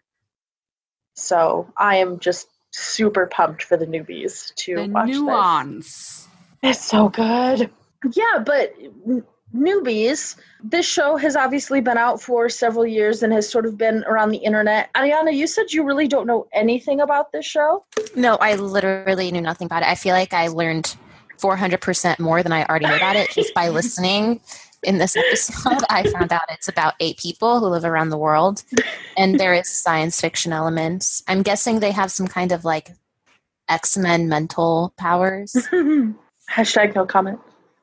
[SPEAKER 1] So I am just super pumped for the newbies to
[SPEAKER 6] The
[SPEAKER 1] watch
[SPEAKER 6] nuance.
[SPEAKER 1] this. It's so good. Yeah, but n- newbies, this show has obviously been out for several years and has sort of been around the internet. Ariana, you said you really don't know anything about this show?
[SPEAKER 3] No, I literally knew nothing about it. I feel like I learned four hundred percent more than I already knew about it just by listening. In this episode, I found out it's about eight people who live around the world, and there is science fiction elements. I'm guessing they have some kind of, like, X-Men mental powers.
[SPEAKER 1] Hashtag no comment.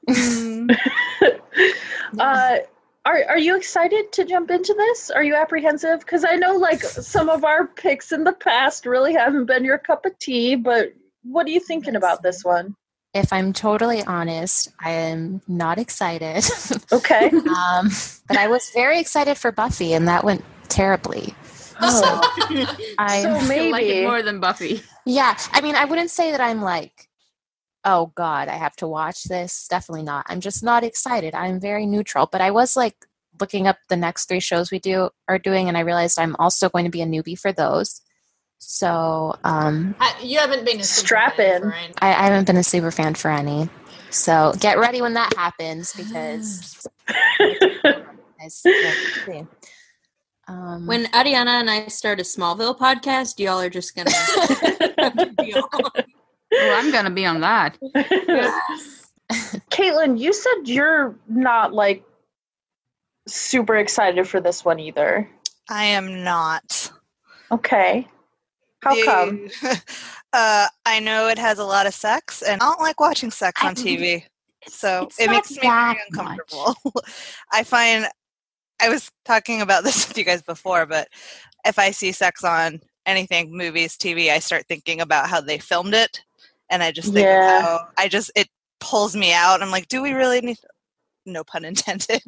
[SPEAKER 1] uh, are are you excited to jump into this? Are you apprehensive? Because I know, like, some of our picks in the past really haven't been your cup of tea, but what are you thinking about this one?
[SPEAKER 3] If I'm totally honest, I am not excited.
[SPEAKER 1] Okay.
[SPEAKER 3] um, but I was very excited for Buffy, and that went terribly.
[SPEAKER 1] Oh.
[SPEAKER 3] I
[SPEAKER 1] So
[SPEAKER 6] I like it
[SPEAKER 1] maybe.
[SPEAKER 6] more than Buffy.
[SPEAKER 3] Yeah, I mean, I wouldn't say that I'm like, oh God, I have to watch this. Definitely not. I'm just not excited. I'm very neutral. But I was like looking up the next three shows we do are doing, and I realized I'm also going to be a newbie for those. So um,
[SPEAKER 5] Ha- You haven't been a super
[SPEAKER 1] Strap
[SPEAKER 5] fan
[SPEAKER 1] in.
[SPEAKER 5] for any.
[SPEAKER 3] I, I haven't been a super fan for any. So get ready when that happens because guys, yeah, um,
[SPEAKER 4] When Ariana and I start a Smallville podcast, y'all are just gonna have to be on.
[SPEAKER 6] Oh, I'm gonna be on that.
[SPEAKER 1] Caitlin, you said you're not, like, super excited for this one either.
[SPEAKER 7] I am not.
[SPEAKER 1] Okay. How
[SPEAKER 7] The-
[SPEAKER 1] come?
[SPEAKER 7] uh, I know it has a lot of sex, and I don't like watching sex on
[SPEAKER 3] I-
[SPEAKER 7] T V. So
[SPEAKER 3] it's
[SPEAKER 7] it
[SPEAKER 3] not
[SPEAKER 7] makes me very
[SPEAKER 3] that
[SPEAKER 7] uncomfortable. I find I was talking about this with you guys before, but if I see sex on anything, movies, T V, I start thinking about how they filmed it, and I just think
[SPEAKER 1] Yeah.
[SPEAKER 7] of how I just it pulls me out. I'm like, do we really need? No pun intended.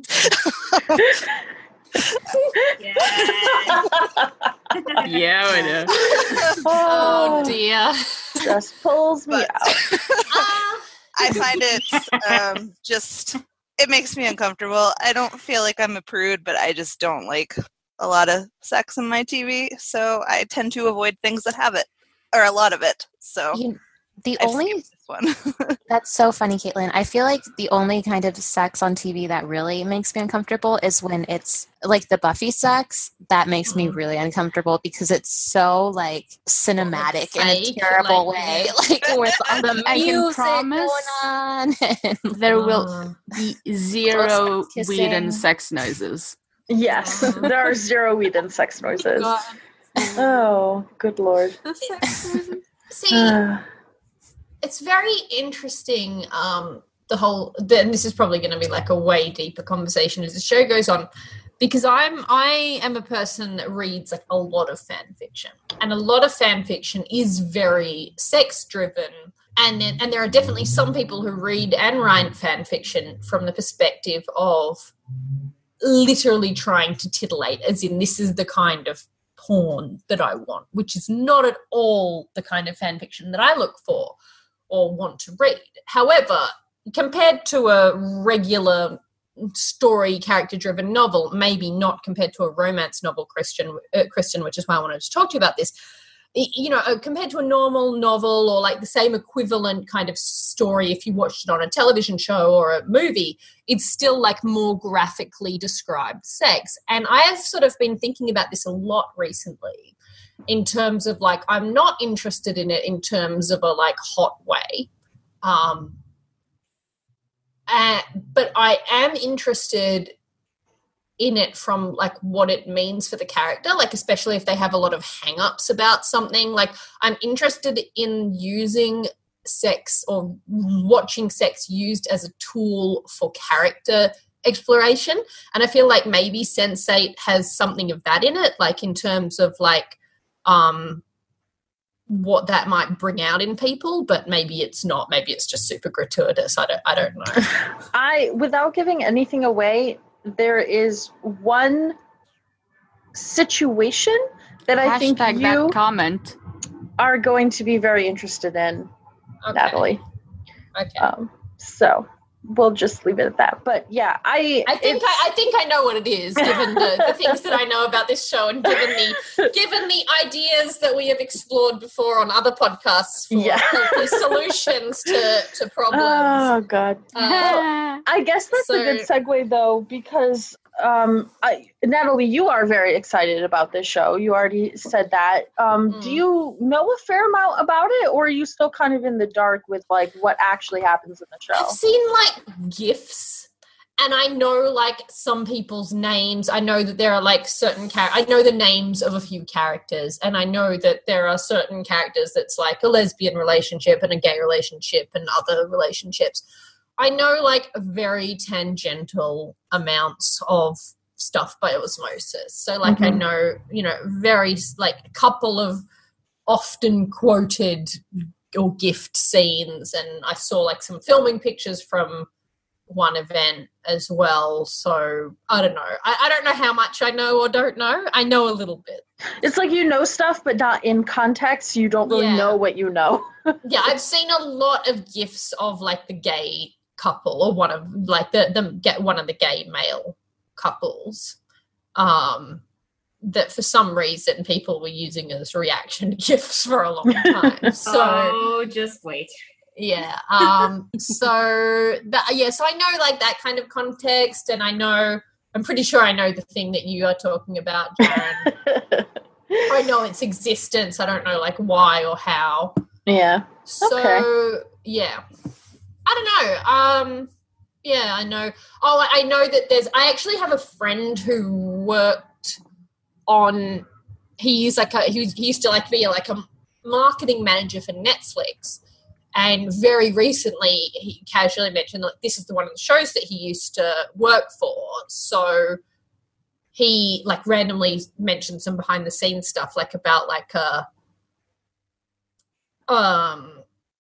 [SPEAKER 6] Yeah, we do.
[SPEAKER 5] Oh, dear.
[SPEAKER 1] Just pulls me
[SPEAKER 7] But-
[SPEAKER 1] out.
[SPEAKER 5] Ah,
[SPEAKER 7] I find it um, just it makes me uncomfortable. I don't feel like I'm a prude, but I just don't like a lot of sex in my T V, so I tend to avoid things that have it or a lot of it. So
[SPEAKER 3] you, the
[SPEAKER 7] I've
[SPEAKER 3] only
[SPEAKER 7] skipped this one.
[SPEAKER 3] That's so funny, Caitlin. I feel like the only kind of sex on T V that really makes me uncomfortable is when it's like the Buffy sex. That makes me really uncomfortable because it's so like cinematic in a
[SPEAKER 5] fake,
[SPEAKER 3] terrible
[SPEAKER 5] like,
[SPEAKER 3] way, like with all the
[SPEAKER 6] I can
[SPEAKER 3] music
[SPEAKER 6] promise
[SPEAKER 3] going on. and-
[SPEAKER 6] There will
[SPEAKER 5] ah.
[SPEAKER 6] be zero
[SPEAKER 3] Close
[SPEAKER 6] weed and
[SPEAKER 3] kissing.
[SPEAKER 6] sex noises.
[SPEAKER 1] Yes, there are zero weed and sex noises.
[SPEAKER 4] God.
[SPEAKER 1] Oh, good lord.
[SPEAKER 4] The sex noises.
[SPEAKER 5] See,
[SPEAKER 1] Uh,
[SPEAKER 5] it's very interesting. Um, the whole, the, and this is probably going to be like a way deeper conversation as the show goes on. because I'm I am a person that reads like a lot of fan fiction, and a lot of fan fiction is very sex driven, and then, and there are definitely some people who read and write fan fiction from the perspective of literally trying to titillate, as in this is the kind of porn that I want, which is not at all the kind of fan fiction that I look for or want to read. However, compared to a regular story character driven novel, maybe not compared to a romance novel, Christian, uh, Kristen, which is why I wanted to talk to you about this, you know, uh, compared to a normal novel or like the same equivalent kind of story, if you watched it on a television show or a movie, it's still like more graphically described sex. And I have sort of been thinking about this a lot recently in terms of like, I'm not interested in it in terms of a like hot way. Um, Uh, but I am interested in it from like what it means for the character, like especially if they have a lot of hang-ups about something. Like I'm interested in using sex or watching sex used as a tool for character exploration, and I feel like maybe sense eight has something of that in it, like in terms of like um what that might bring out in people, but maybe it's not. Maybe it's just super gratuitous. I don't I don't know.
[SPEAKER 1] I, without giving anything away, there is one situation that I think
[SPEAKER 6] Hashtag
[SPEAKER 1] you
[SPEAKER 6] that comment.
[SPEAKER 1] are going to be very interested in,
[SPEAKER 5] Okay.
[SPEAKER 1] Natalie.
[SPEAKER 5] Okay.
[SPEAKER 1] Um, so we'll just leave it at that. But yeah, I
[SPEAKER 5] I think
[SPEAKER 1] it's-
[SPEAKER 5] I, I think I know what it is, given the, the things that I know about this show, and given the given the ideas that we have explored before on other podcasts for
[SPEAKER 1] Yeah.
[SPEAKER 5] healthy solutions to, to problems.
[SPEAKER 1] Oh God.
[SPEAKER 5] Uh,
[SPEAKER 1] I guess that's
[SPEAKER 5] So-
[SPEAKER 1] a good segue though, because um, I, Natalie, you are very excited about this show. You already said that. Um,
[SPEAKER 5] Mm.
[SPEAKER 1] Do you know a fair amount about it, or are you still kind of in the dark with like what actually happens in the show?
[SPEAKER 5] I've seen like GIFs, and I know like some people's names. I know that there are like certain char- I know the names of a few characters, and I know that there are certain characters that's like a lesbian relationship and a gay relationship and other relationships. I know like very tangential amounts of stuff by osmosis. So like I
[SPEAKER 1] Mhm.
[SPEAKER 5] know, you know, very like a couple of often quoted or gift scenes, and I saw like some filming pictures from one event as well. So I don't know. I, I don't know how much I know or don't know. I know a little bit.
[SPEAKER 1] It's like you know stuff, but not in context. You don't really
[SPEAKER 5] Yeah.
[SPEAKER 1] know what you know.
[SPEAKER 5] Yeah, I've seen a lot of gifs of like the gay couple, or one of like the the get one of the gay male couples, um, that for some reason people were using as reaction gifs for a long time. So
[SPEAKER 2] oh, just wait.
[SPEAKER 5] yeah, um, so that yeah, so I know like that kind of context, and I know I'm pretty sure I know the thing that you are talking about, Karen. I know its existence. I don't know like why or how.
[SPEAKER 1] Yeah.
[SPEAKER 5] So
[SPEAKER 1] Okay.
[SPEAKER 5] yeah, I don't know. Um, yeah, I know. Oh, I know that there's. I actually have a friend who worked on. He's like a. He, was, he used to like be like a marketing manager for Netflix, and very recently he casually mentioned that this is the one of the shows that he used to work for. So he like randomly mentioned some behind the scenes stuff, like about like a. Um,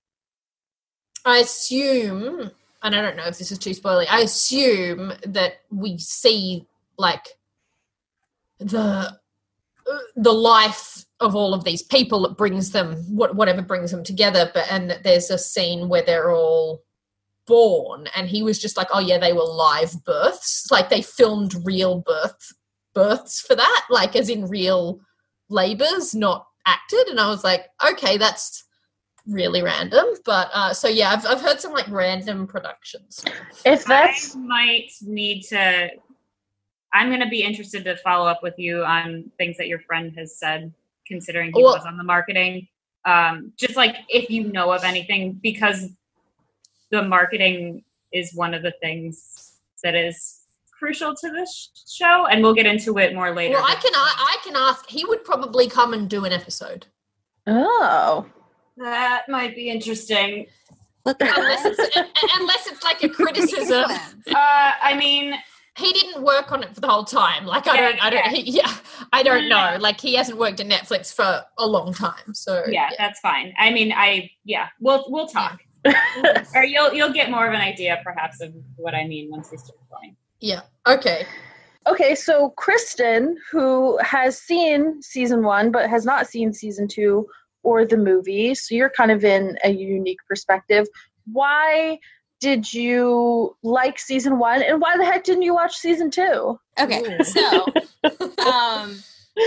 [SPEAKER 5] I assume, and I don't know if this is too spoilery, I assume that we see like the the life of all of these people that brings them, what whatever brings them together, but and that there's a scene where they're all born, and he was just like, oh yeah, they were live births, like they filmed real birth births for that, like as in real labors, not acted. And I was like, okay, that's really random. But uh so yeah, I've I've heard some like random productions.
[SPEAKER 1] If that's
[SPEAKER 2] I might need to. I'm going to be interested to follow up with you on things that your friend has said, considering he
[SPEAKER 5] Well-
[SPEAKER 2] was on the marketing. Um, just like if you know of anything, because the marketing is one of the things that is crucial to this show, and we'll get into it more later.
[SPEAKER 5] Well, I can I, I can ask. He would probably come and do an episode.
[SPEAKER 1] oh.
[SPEAKER 2] That might be interesting.
[SPEAKER 4] Look at
[SPEAKER 5] Unless
[SPEAKER 4] that.
[SPEAKER 5] it's unless it's like a criticism.
[SPEAKER 2] Uh, I mean,
[SPEAKER 5] he didn't work on it for the whole time. Like I don't, I don't,
[SPEAKER 2] Yeah.
[SPEAKER 5] he, yeah, I don't know. Like he hasn't worked at Netflix for a long time. So
[SPEAKER 2] Yeah, that's fine. I mean, I yeah, we'll we'll talk, or you'll you'll get more of an idea perhaps of what I mean once we start going.
[SPEAKER 5] yeah. Okay.
[SPEAKER 1] Okay, so Kristen, who has seen season one but has not seen season two or the movie, so you're kind of in a unique perspective. Why did you like season one, and why the heck didn't you watch season two?
[SPEAKER 4] Okay,
[SPEAKER 5] Ooh.
[SPEAKER 4] so um,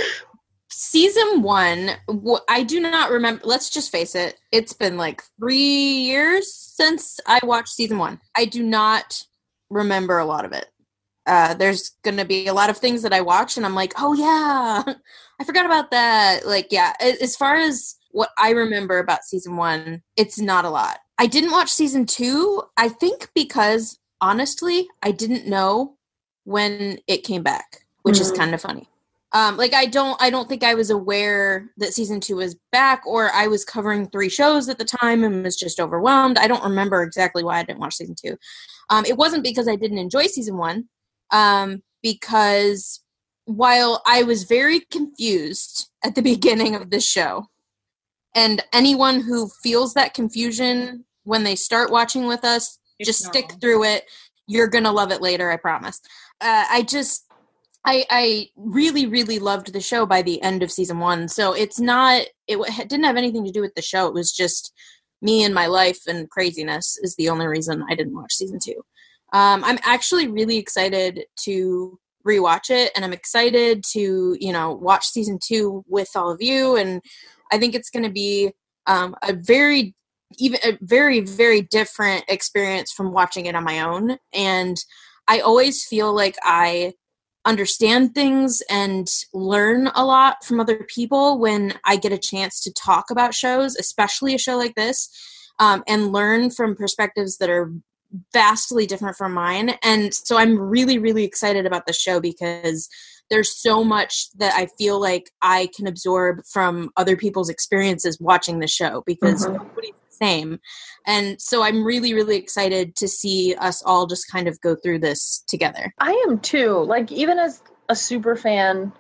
[SPEAKER 4] season one, wh- I do not remember. Let's just face it; it's been like three years since I watched season one. I do not remember a lot of it. Uh, there's going to be a lot of things that I watch, and I'm like, oh yeah, I forgot about that. Like, yeah, a- as far as what I remember about season one, it's not a lot. I didn't watch season two, I think because, honestly, I didn't know when it came back, which
[SPEAKER 1] Mm.
[SPEAKER 4] is kind of funny. Um, like, I don't I don't think I was aware that season two was back, or I was covering three shows at the time and was just overwhelmed. I don't remember exactly why I didn't watch season two. Um, it wasn't because I didn't enjoy season one, um, because while I was very confused at the beginning of this show, and anyone who feels that confusion when they start watching with us,
[SPEAKER 2] It's
[SPEAKER 4] just
[SPEAKER 2] normal.
[SPEAKER 4] stick through it. You're going to love it later, I promise. Uh, I just, I, I really, really loved the show by the end of season one. So it's not, it w- didn't have anything to do with the show. It was just me and my life and craziness is the only reason I didn't watch season two. Um, I'm actually really excited to rewatch it, and I'm excited to, you know, watch season two with all of you. And I think it's going to be um, a very, even a very, very different experience from watching it on my own. And I always feel like I understand things and learn a lot from other people when I get a chance to talk about shows, especially a show like this, um, and learn from perspectives that are vastly different from mine. And so I'm really, really excited about the show because there's so much that I feel like I can absorb from other people's experiences watching the show, because
[SPEAKER 1] Mhm.
[SPEAKER 4] nobody's the same. And so I'm really, really excited to see us all just kind of go through this together.
[SPEAKER 1] I am too. Like, even as a super fan,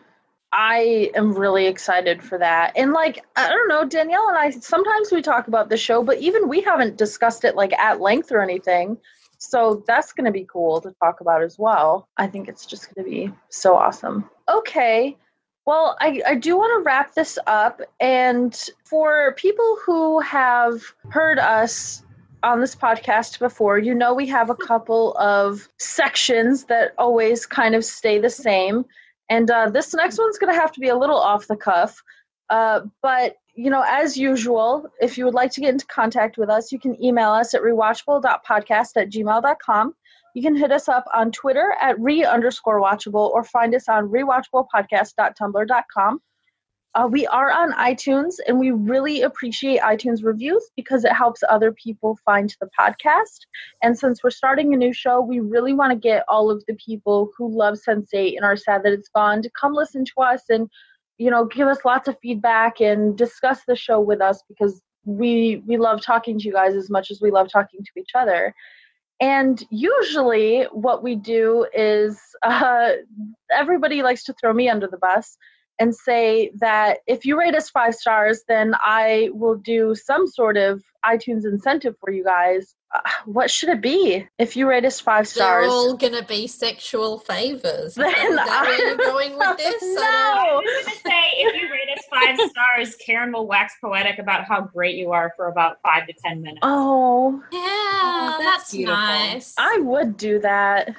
[SPEAKER 1] I am really excited for that. And like, I don't know, Danielle and I, sometimes we talk about the show, but even we haven't discussed it like at length or anything. So that's going to be cool to talk about as well. I think it's just going to be so awesome. Okay. Well, I, I do want to wrap this up. And for people who have heard us on this podcast before, you know we have a couple of sections that always kind of stay the same. And uh, this next one's going to have to be a little off the cuff. Uh, but, you know, as usual, if you would like to get into contact with us, you can email us at rewatchable dot podcast at gmail dot com. You can hit us up on Twitter at re underscore watchable, or find us on rewatchable podcast dot tumblr dot com. Uh, we are on iTunes, and we really appreciate iTunes reviews because it helps other people find the podcast. And since we're starting a new show, we really want to get all of the people who love Sense eight and are sad that it's gone to come listen to us and, you know, give us lots of feedback and discuss the show with us, because we we love talking to you guys as much as we love talking to each other. And usually what we do is uh, everybody likes to throw me under the bus and say that if you rate us five stars, then I will do some sort of iTunes incentive for you guys. Uh, what should it be if you rate us five
[SPEAKER 5] They're
[SPEAKER 1] stars?
[SPEAKER 5] all gonna be sexual favors. Is
[SPEAKER 1] Then
[SPEAKER 5] that
[SPEAKER 1] I-
[SPEAKER 5] where you're going with this?
[SPEAKER 1] No.
[SPEAKER 2] I was going to say, if you rate us five stars, Karen will wax poetic about how great you are for about five to ten minutes.
[SPEAKER 1] Oh,
[SPEAKER 5] Yeah,
[SPEAKER 4] Oh, that's
[SPEAKER 5] that's,
[SPEAKER 4] beautiful.
[SPEAKER 5] nice.
[SPEAKER 1] I would do that.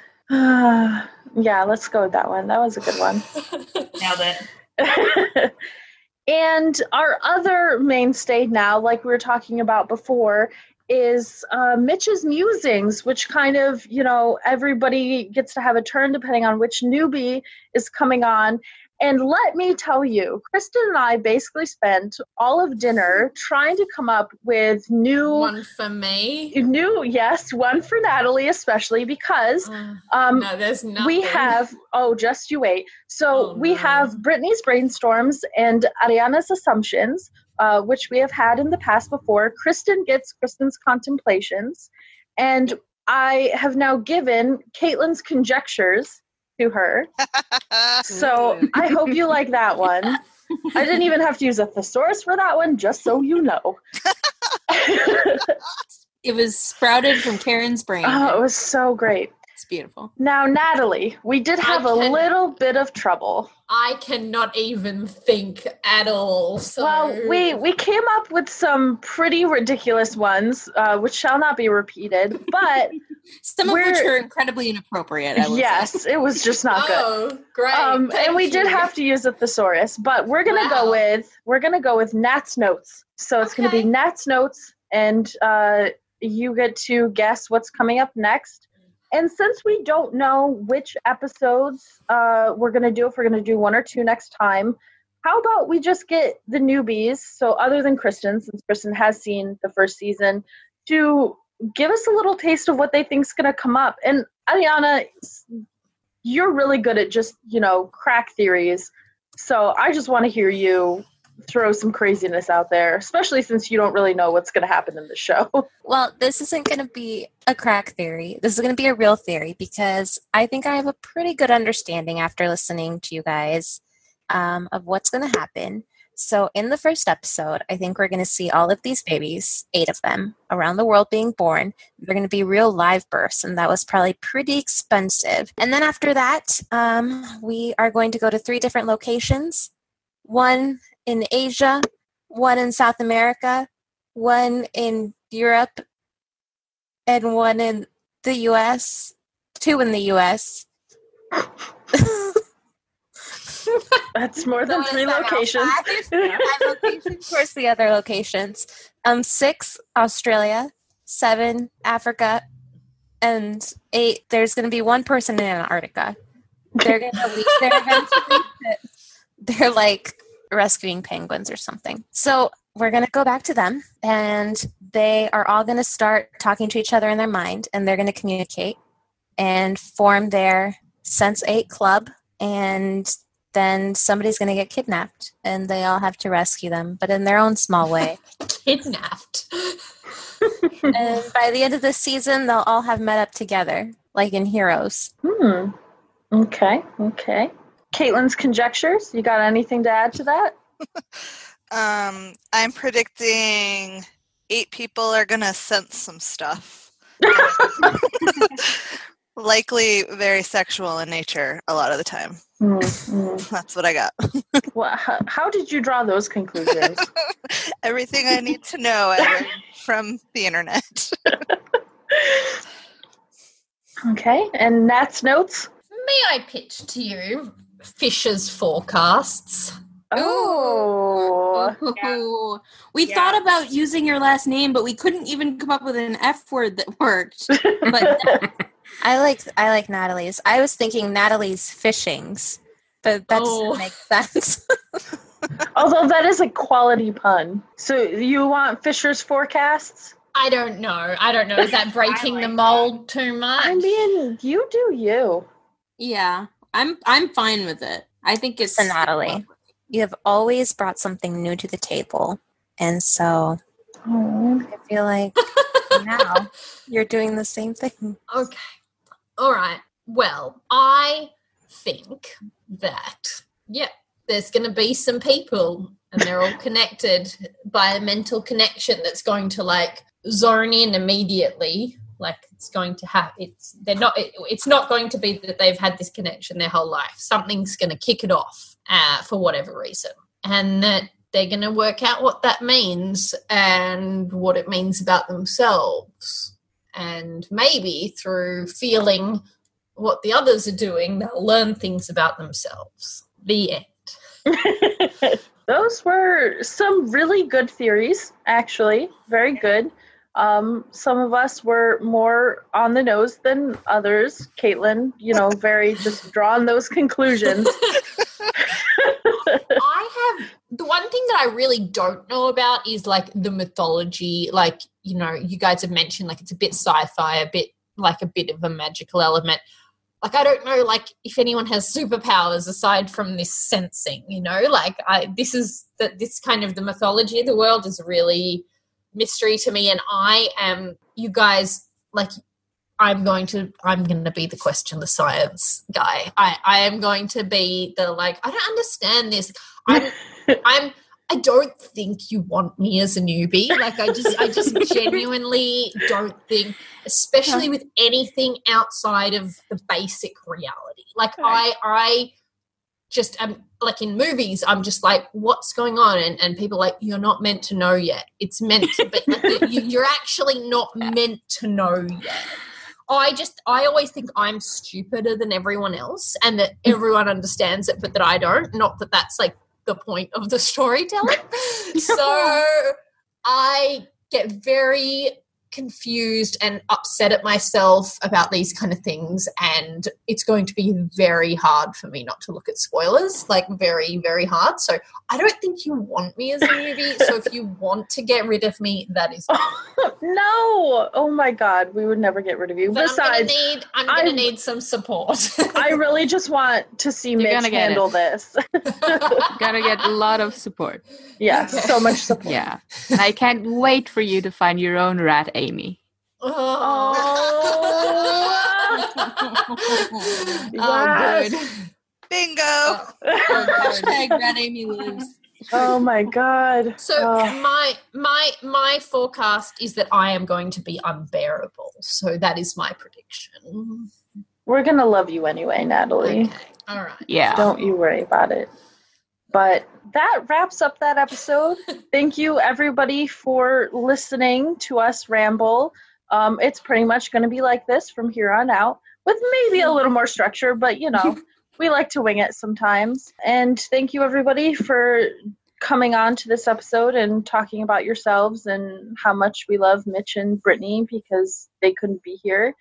[SPEAKER 1] Yeah, let's go with that one. That was a good one.
[SPEAKER 2] Nailed it.
[SPEAKER 1] And our other mainstay now, like we were talking about before, is uh, Mitch's Musings, which kind of, you know, everybody gets to have a turn depending on which newbie is coming on. And let me tell you, Kristen and I basically spent all of dinner trying to come up with new,
[SPEAKER 5] One for me.
[SPEAKER 1] new, yes, one for Natalie especially, because
[SPEAKER 5] Uh,
[SPEAKER 1] um,
[SPEAKER 5] no, there's nothing.
[SPEAKER 1] we have, oh, just you wait. So
[SPEAKER 5] Oh,
[SPEAKER 1] we
[SPEAKER 5] no.
[SPEAKER 1] have Brittany's Brainstorms and Ariana's Assumptions, uh, which we have had in the past before. Kristen gets Kristen's Contemplations. And I have now given Caitlin's Conjectures to her. So I hope you like that one. I didn't even have to use a thesaurus for that one, just so you know.
[SPEAKER 4] It was sprouted from Karen's brain.
[SPEAKER 1] Oh, it was so great.
[SPEAKER 4] It's beautiful.
[SPEAKER 1] Now, Natalie, we did have
[SPEAKER 5] I
[SPEAKER 1] a
[SPEAKER 5] can-
[SPEAKER 1] little bit of trouble.
[SPEAKER 5] I cannot even think at all. So.
[SPEAKER 1] Well, we, we came up with some pretty ridiculous ones, uh, which shall not be repeated, but
[SPEAKER 4] Some of which
[SPEAKER 1] We're-
[SPEAKER 4] are incredibly inappropriate, I would say.
[SPEAKER 1] yes, it was just not good.
[SPEAKER 5] Oh, great.
[SPEAKER 1] Um,
[SPEAKER 5] Thank
[SPEAKER 1] and we did
[SPEAKER 5] you.
[SPEAKER 1] have to use a thesaurus, but we're gonna
[SPEAKER 5] Wow.
[SPEAKER 1] go with we're gonna go with Nat's notes. So it's gonna be
[SPEAKER 5] Okay.
[SPEAKER 1] Nat's notes, and uh, you get to guess what's coming up next. And since we don't know which episodes uh, we're gonna do, if we're gonna do one or two next time, how about we just get the newbies? So other than Kristen, since Kristen has seen the first season, to give us a little taste of what they think's gonna come up. And Ariana, you're really good at just, you know, crack theories. So I just want to hear you throw some craziness out there, especially since you don't really know what's going to happen in the show.
[SPEAKER 3] Well, this isn't going to be a crack theory. This is going to be a real theory because I think I have a pretty good understanding after listening to you guys um, of what's going to happen. So in the first episode, I think we're going to see all of these babies, eight of them, around the world being born. They're going to be real live births, and that was probably pretty expensive. And then after that, um, we are going to go to three different locations. One in Asia, one in South America, one in Europe, and one in the U S, two in the U S.
[SPEAKER 1] That's more than
[SPEAKER 3] So
[SPEAKER 1] three
[SPEAKER 3] is that now
[SPEAKER 1] locations.
[SPEAKER 3] five? Five locations. Where's the other locations? Um, six, Australia, seven, Africa, and eight, there's going to be one person in Antarctica. They're going to leave there eventually. They're like rescuing penguins or something. So we're going to go back to them, and they are all going to start talking to each other in their mind, and they're going to communicate and form their Sense eight club, and then somebody's going to get kidnapped, and they all have to rescue them, but in their own small way.
[SPEAKER 5] Kidnapped.
[SPEAKER 3] And by the end of the season, they'll all have met up together, like in Heroes.
[SPEAKER 1] Hmm. Okay. Okay. Caitlin's conjectures. You got anything to add to that?
[SPEAKER 7] Um, I'm predicting eight people are gonna sense some stuff. Likely very sexual in nature a lot of the time.
[SPEAKER 1] Hmm, hmm.
[SPEAKER 7] That's what I got.
[SPEAKER 1] Well, how, how did you draw those conclusions?
[SPEAKER 7] Everything I need to know I learned from the internet.
[SPEAKER 1] Okay. And Nat's notes?
[SPEAKER 5] May I pitch to you Fisher's forecasts?
[SPEAKER 1] Oh.
[SPEAKER 4] Ooh. We
[SPEAKER 5] Yeah.
[SPEAKER 4] thought about using your last name, but we couldn't even come up with an F word that worked. But
[SPEAKER 3] I like I like Natalie's. I was thinking Natalie's fishings, but that
[SPEAKER 5] Oh.
[SPEAKER 3] doesn't make sense.
[SPEAKER 1] Although that is a quality pun. So you want Fisher's forecasts?
[SPEAKER 5] I don't know. I don't know. Is that breaking the mold too much?
[SPEAKER 1] I mean, you do you.
[SPEAKER 4] yeah, I'm I'm fine with it. I think it's
[SPEAKER 3] So Natalie, you have always brought something new to the table, and so
[SPEAKER 1] Oh.
[SPEAKER 3] I feel like now you're doing the same thing.
[SPEAKER 5] Okay. All right. Well, I think that, yeah, there's going to be some people and they're all connected by a mental connection that's going to like zone in immediately. Like it's going to have, it's, they're not, it, it's not going to be that they've had this connection their whole life. Something's going to kick it off uh, for whatever reason. And that they're going to work out what that means and what it means about themselves. And maybe through feeling what the others are doing, they'll learn things about themselves. The end.
[SPEAKER 1] Those were some really good theories, actually. Very good. Um, some of us were more on the nose than others. Caitlin, you know, very just drawing those conclusions.
[SPEAKER 5] I have the one thing that I really don't know about is like the mythology. Like, you know, you guys have mentioned like it's a bit sci-fi, a bit like a bit of a magical element. Like, I don't know, like, if anyone has superpowers aside from this sensing, you know, like, I, this is, that this kind of the mythology of the world is really mystery to me. And I am, you guys, like, I'm going to I'm going to be the question the science guy. I, I am going to be the like I don't understand this. I'm I'm I don't think you want me as a newbie. Like I just I just genuinely don't think, especially with anything outside of the basic reality. Like I I just am like in movies, I'm just like, what's going on? And and people are like, you're not meant to know yet. It's meant to, but like, you, you're actually not meant to know yet. I just, I always think I'm stupider than everyone else and that everyone understands it, but that I don't. Not that that's like the point of the storytelling. So I get very confused and upset at myself about these kind of things, and it's going to be very hard for me not to look at spoilers, like very, very hard. So I don't think you want me as a newbie. So if you want to get rid of me, that is
[SPEAKER 1] no. Oh my God, we would never get rid of you.
[SPEAKER 5] But
[SPEAKER 1] Besides,
[SPEAKER 5] I'm gonna need, I'm gonna I, need some support.
[SPEAKER 1] I really just want to see Mitch handle this.
[SPEAKER 6] Gotta get a lot of support.
[SPEAKER 1] Yeah, okay. So much support.
[SPEAKER 6] Yeah, and I can't wait for you to find your own rat, Amy.
[SPEAKER 5] Oh,
[SPEAKER 7] oh yes. Good. Bingo.
[SPEAKER 4] Oh, oh, hashtag rat Amy lives.
[SPEAKER 1] Oh my God.
[SPEAKER 5] So
[SPEAKER 1] oh.
[SPEAKER 5] my my my forecast is that I am going to be unbearable. So that is my prediction.
[SPEAKER 1] We're gonna love you anyway, Natalie.
[SPEAKER 5] Okay. All right.
[SPEAKER 6] Yeah.
[SPEAKER 1] Don't you worry about it. But that wraps up that episode. Thank you, everybody, for listening to us ramble. Um, it's pretty much going to be like this from here on out, with maybe a little more structure, but, you know, we like to wing it sometimes. And thank you, everybody, for coming on to this episode and talking about yourselves and how much we love Mitch and Brittany because they couldn't be here.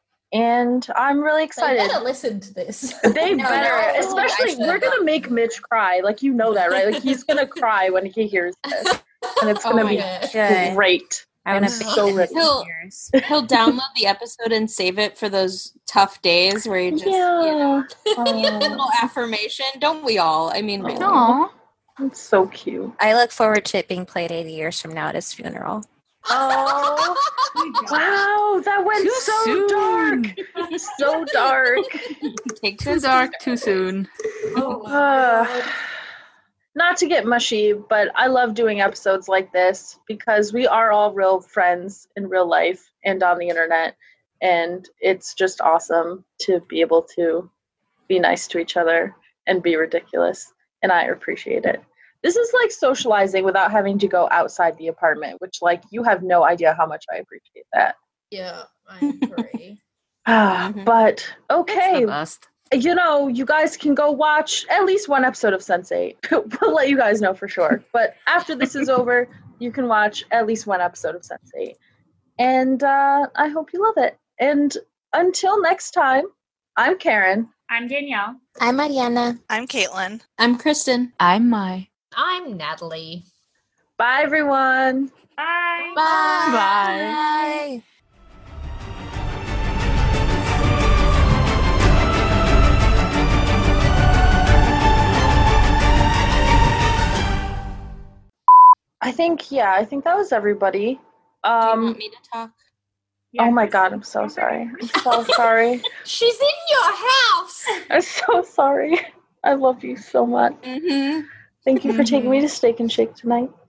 [SPEAKER 1] And I'm really excited.
[SPEAKER 5] They better listen to this.
[SPEAKER 1] They
[SPEAKER 5] no,
[SPEAKER 1] better.
[SPEAKER 5] no,
[SPEAKER 1] Especially, we're going to make Mitch cry. Like, you know that, right? Like, he's going to cry when he hears this. And it's going to
[SPEAKER 5] oh
[SPEAKER 1] be
[SPEAKER 3] God.
[SPEAKER 1] great.
[SPEAKER 3] I'm
[SPEAKER 1] I'm so ready.
[SPEAKER 4] He'll, he'll download the episode and save it for those tough days where you just,
[SPEAKER 1] yeah.
[SPEAKER 4] you know,
[SPEAKER 1] Oh.
[SPEAKER 4] need a little affirmation. Don't we all? I mean, really.
[SPEAKER 6] Aww.
[SPEAKER 1] It's so cute.
[SPEAKER 3] I look forward to it being played eighty years from now at his funeral.
[SPEAKER 1] Oh, wow. That went
[SPEAKER 6] Too
[SPEAKER 1] so
[SPEAKER 6] soon.
[SPEAKER 1] dark. So dark.
[SPEAKER 4] Take
[SPEAKER 6] Too
[SPEAKER 4] this.
[SPEAKER 6] dark, too soon.
[SPEAKER 5] Oh,
[SPEAKER 1] Uh, not to get mushy, but I love doing episodes like this because we are all real friends in real life and on the internet. And it's just awesome to be able to be nice to each other and be ridiculous. And I appreciate it. This is like socializing without having to go outside the apartment, which, like, you have no idea how much I appreciate that.
[SPEAKER 5] yeah, I agree.
[SPEAKER 1] Ah,
[SPEAKER 4] Mhm.
[SPEAKER 1] but
[SPEAKER 6] That's
[SPEAKER 1] okay,
[SPEAKER 6] the best.
[SPEAKER 1] you know, you guys can go watch at least one episode of Sense eight. We'll let you guys know for sure. But after this is over, you can watch at least one episode of Sense eight. And uh, I hope you love it. And until next time, I'm Karen.
[SPEAKER 2] I'm Danielle.
[SPEAKER 3] I'm Mariana.
[SPEAKER 7] I'm Caitlin.
[SPEAKER 4] I'm Kristen.
[SPEAKER 6] I'm Mai.
[SPEAKER 5] I'm Natalie.
[SPEAKER 1] Bye, everyone.
[SPEAKER 2] Bye.
[SPEAKER 6] Bye.
[SPEAKER 1] I think, yeah, I think that was everybody.
[SPEAKER 4] Do you
[SPEAKER 1] Um,
[SPEAKER 4] want me to talk?
[SPEAKER 1] oh my God, I'm so sorry. I'm so sorry.
[SPEAKER 5] She's in your house.
[SPEAKER 1] I'm so sorry. I love you so much.
[SPEAKER 4] Mm-hmm.
[SPEAKER 1] Thank you for taking me to Steak and Shake tonight.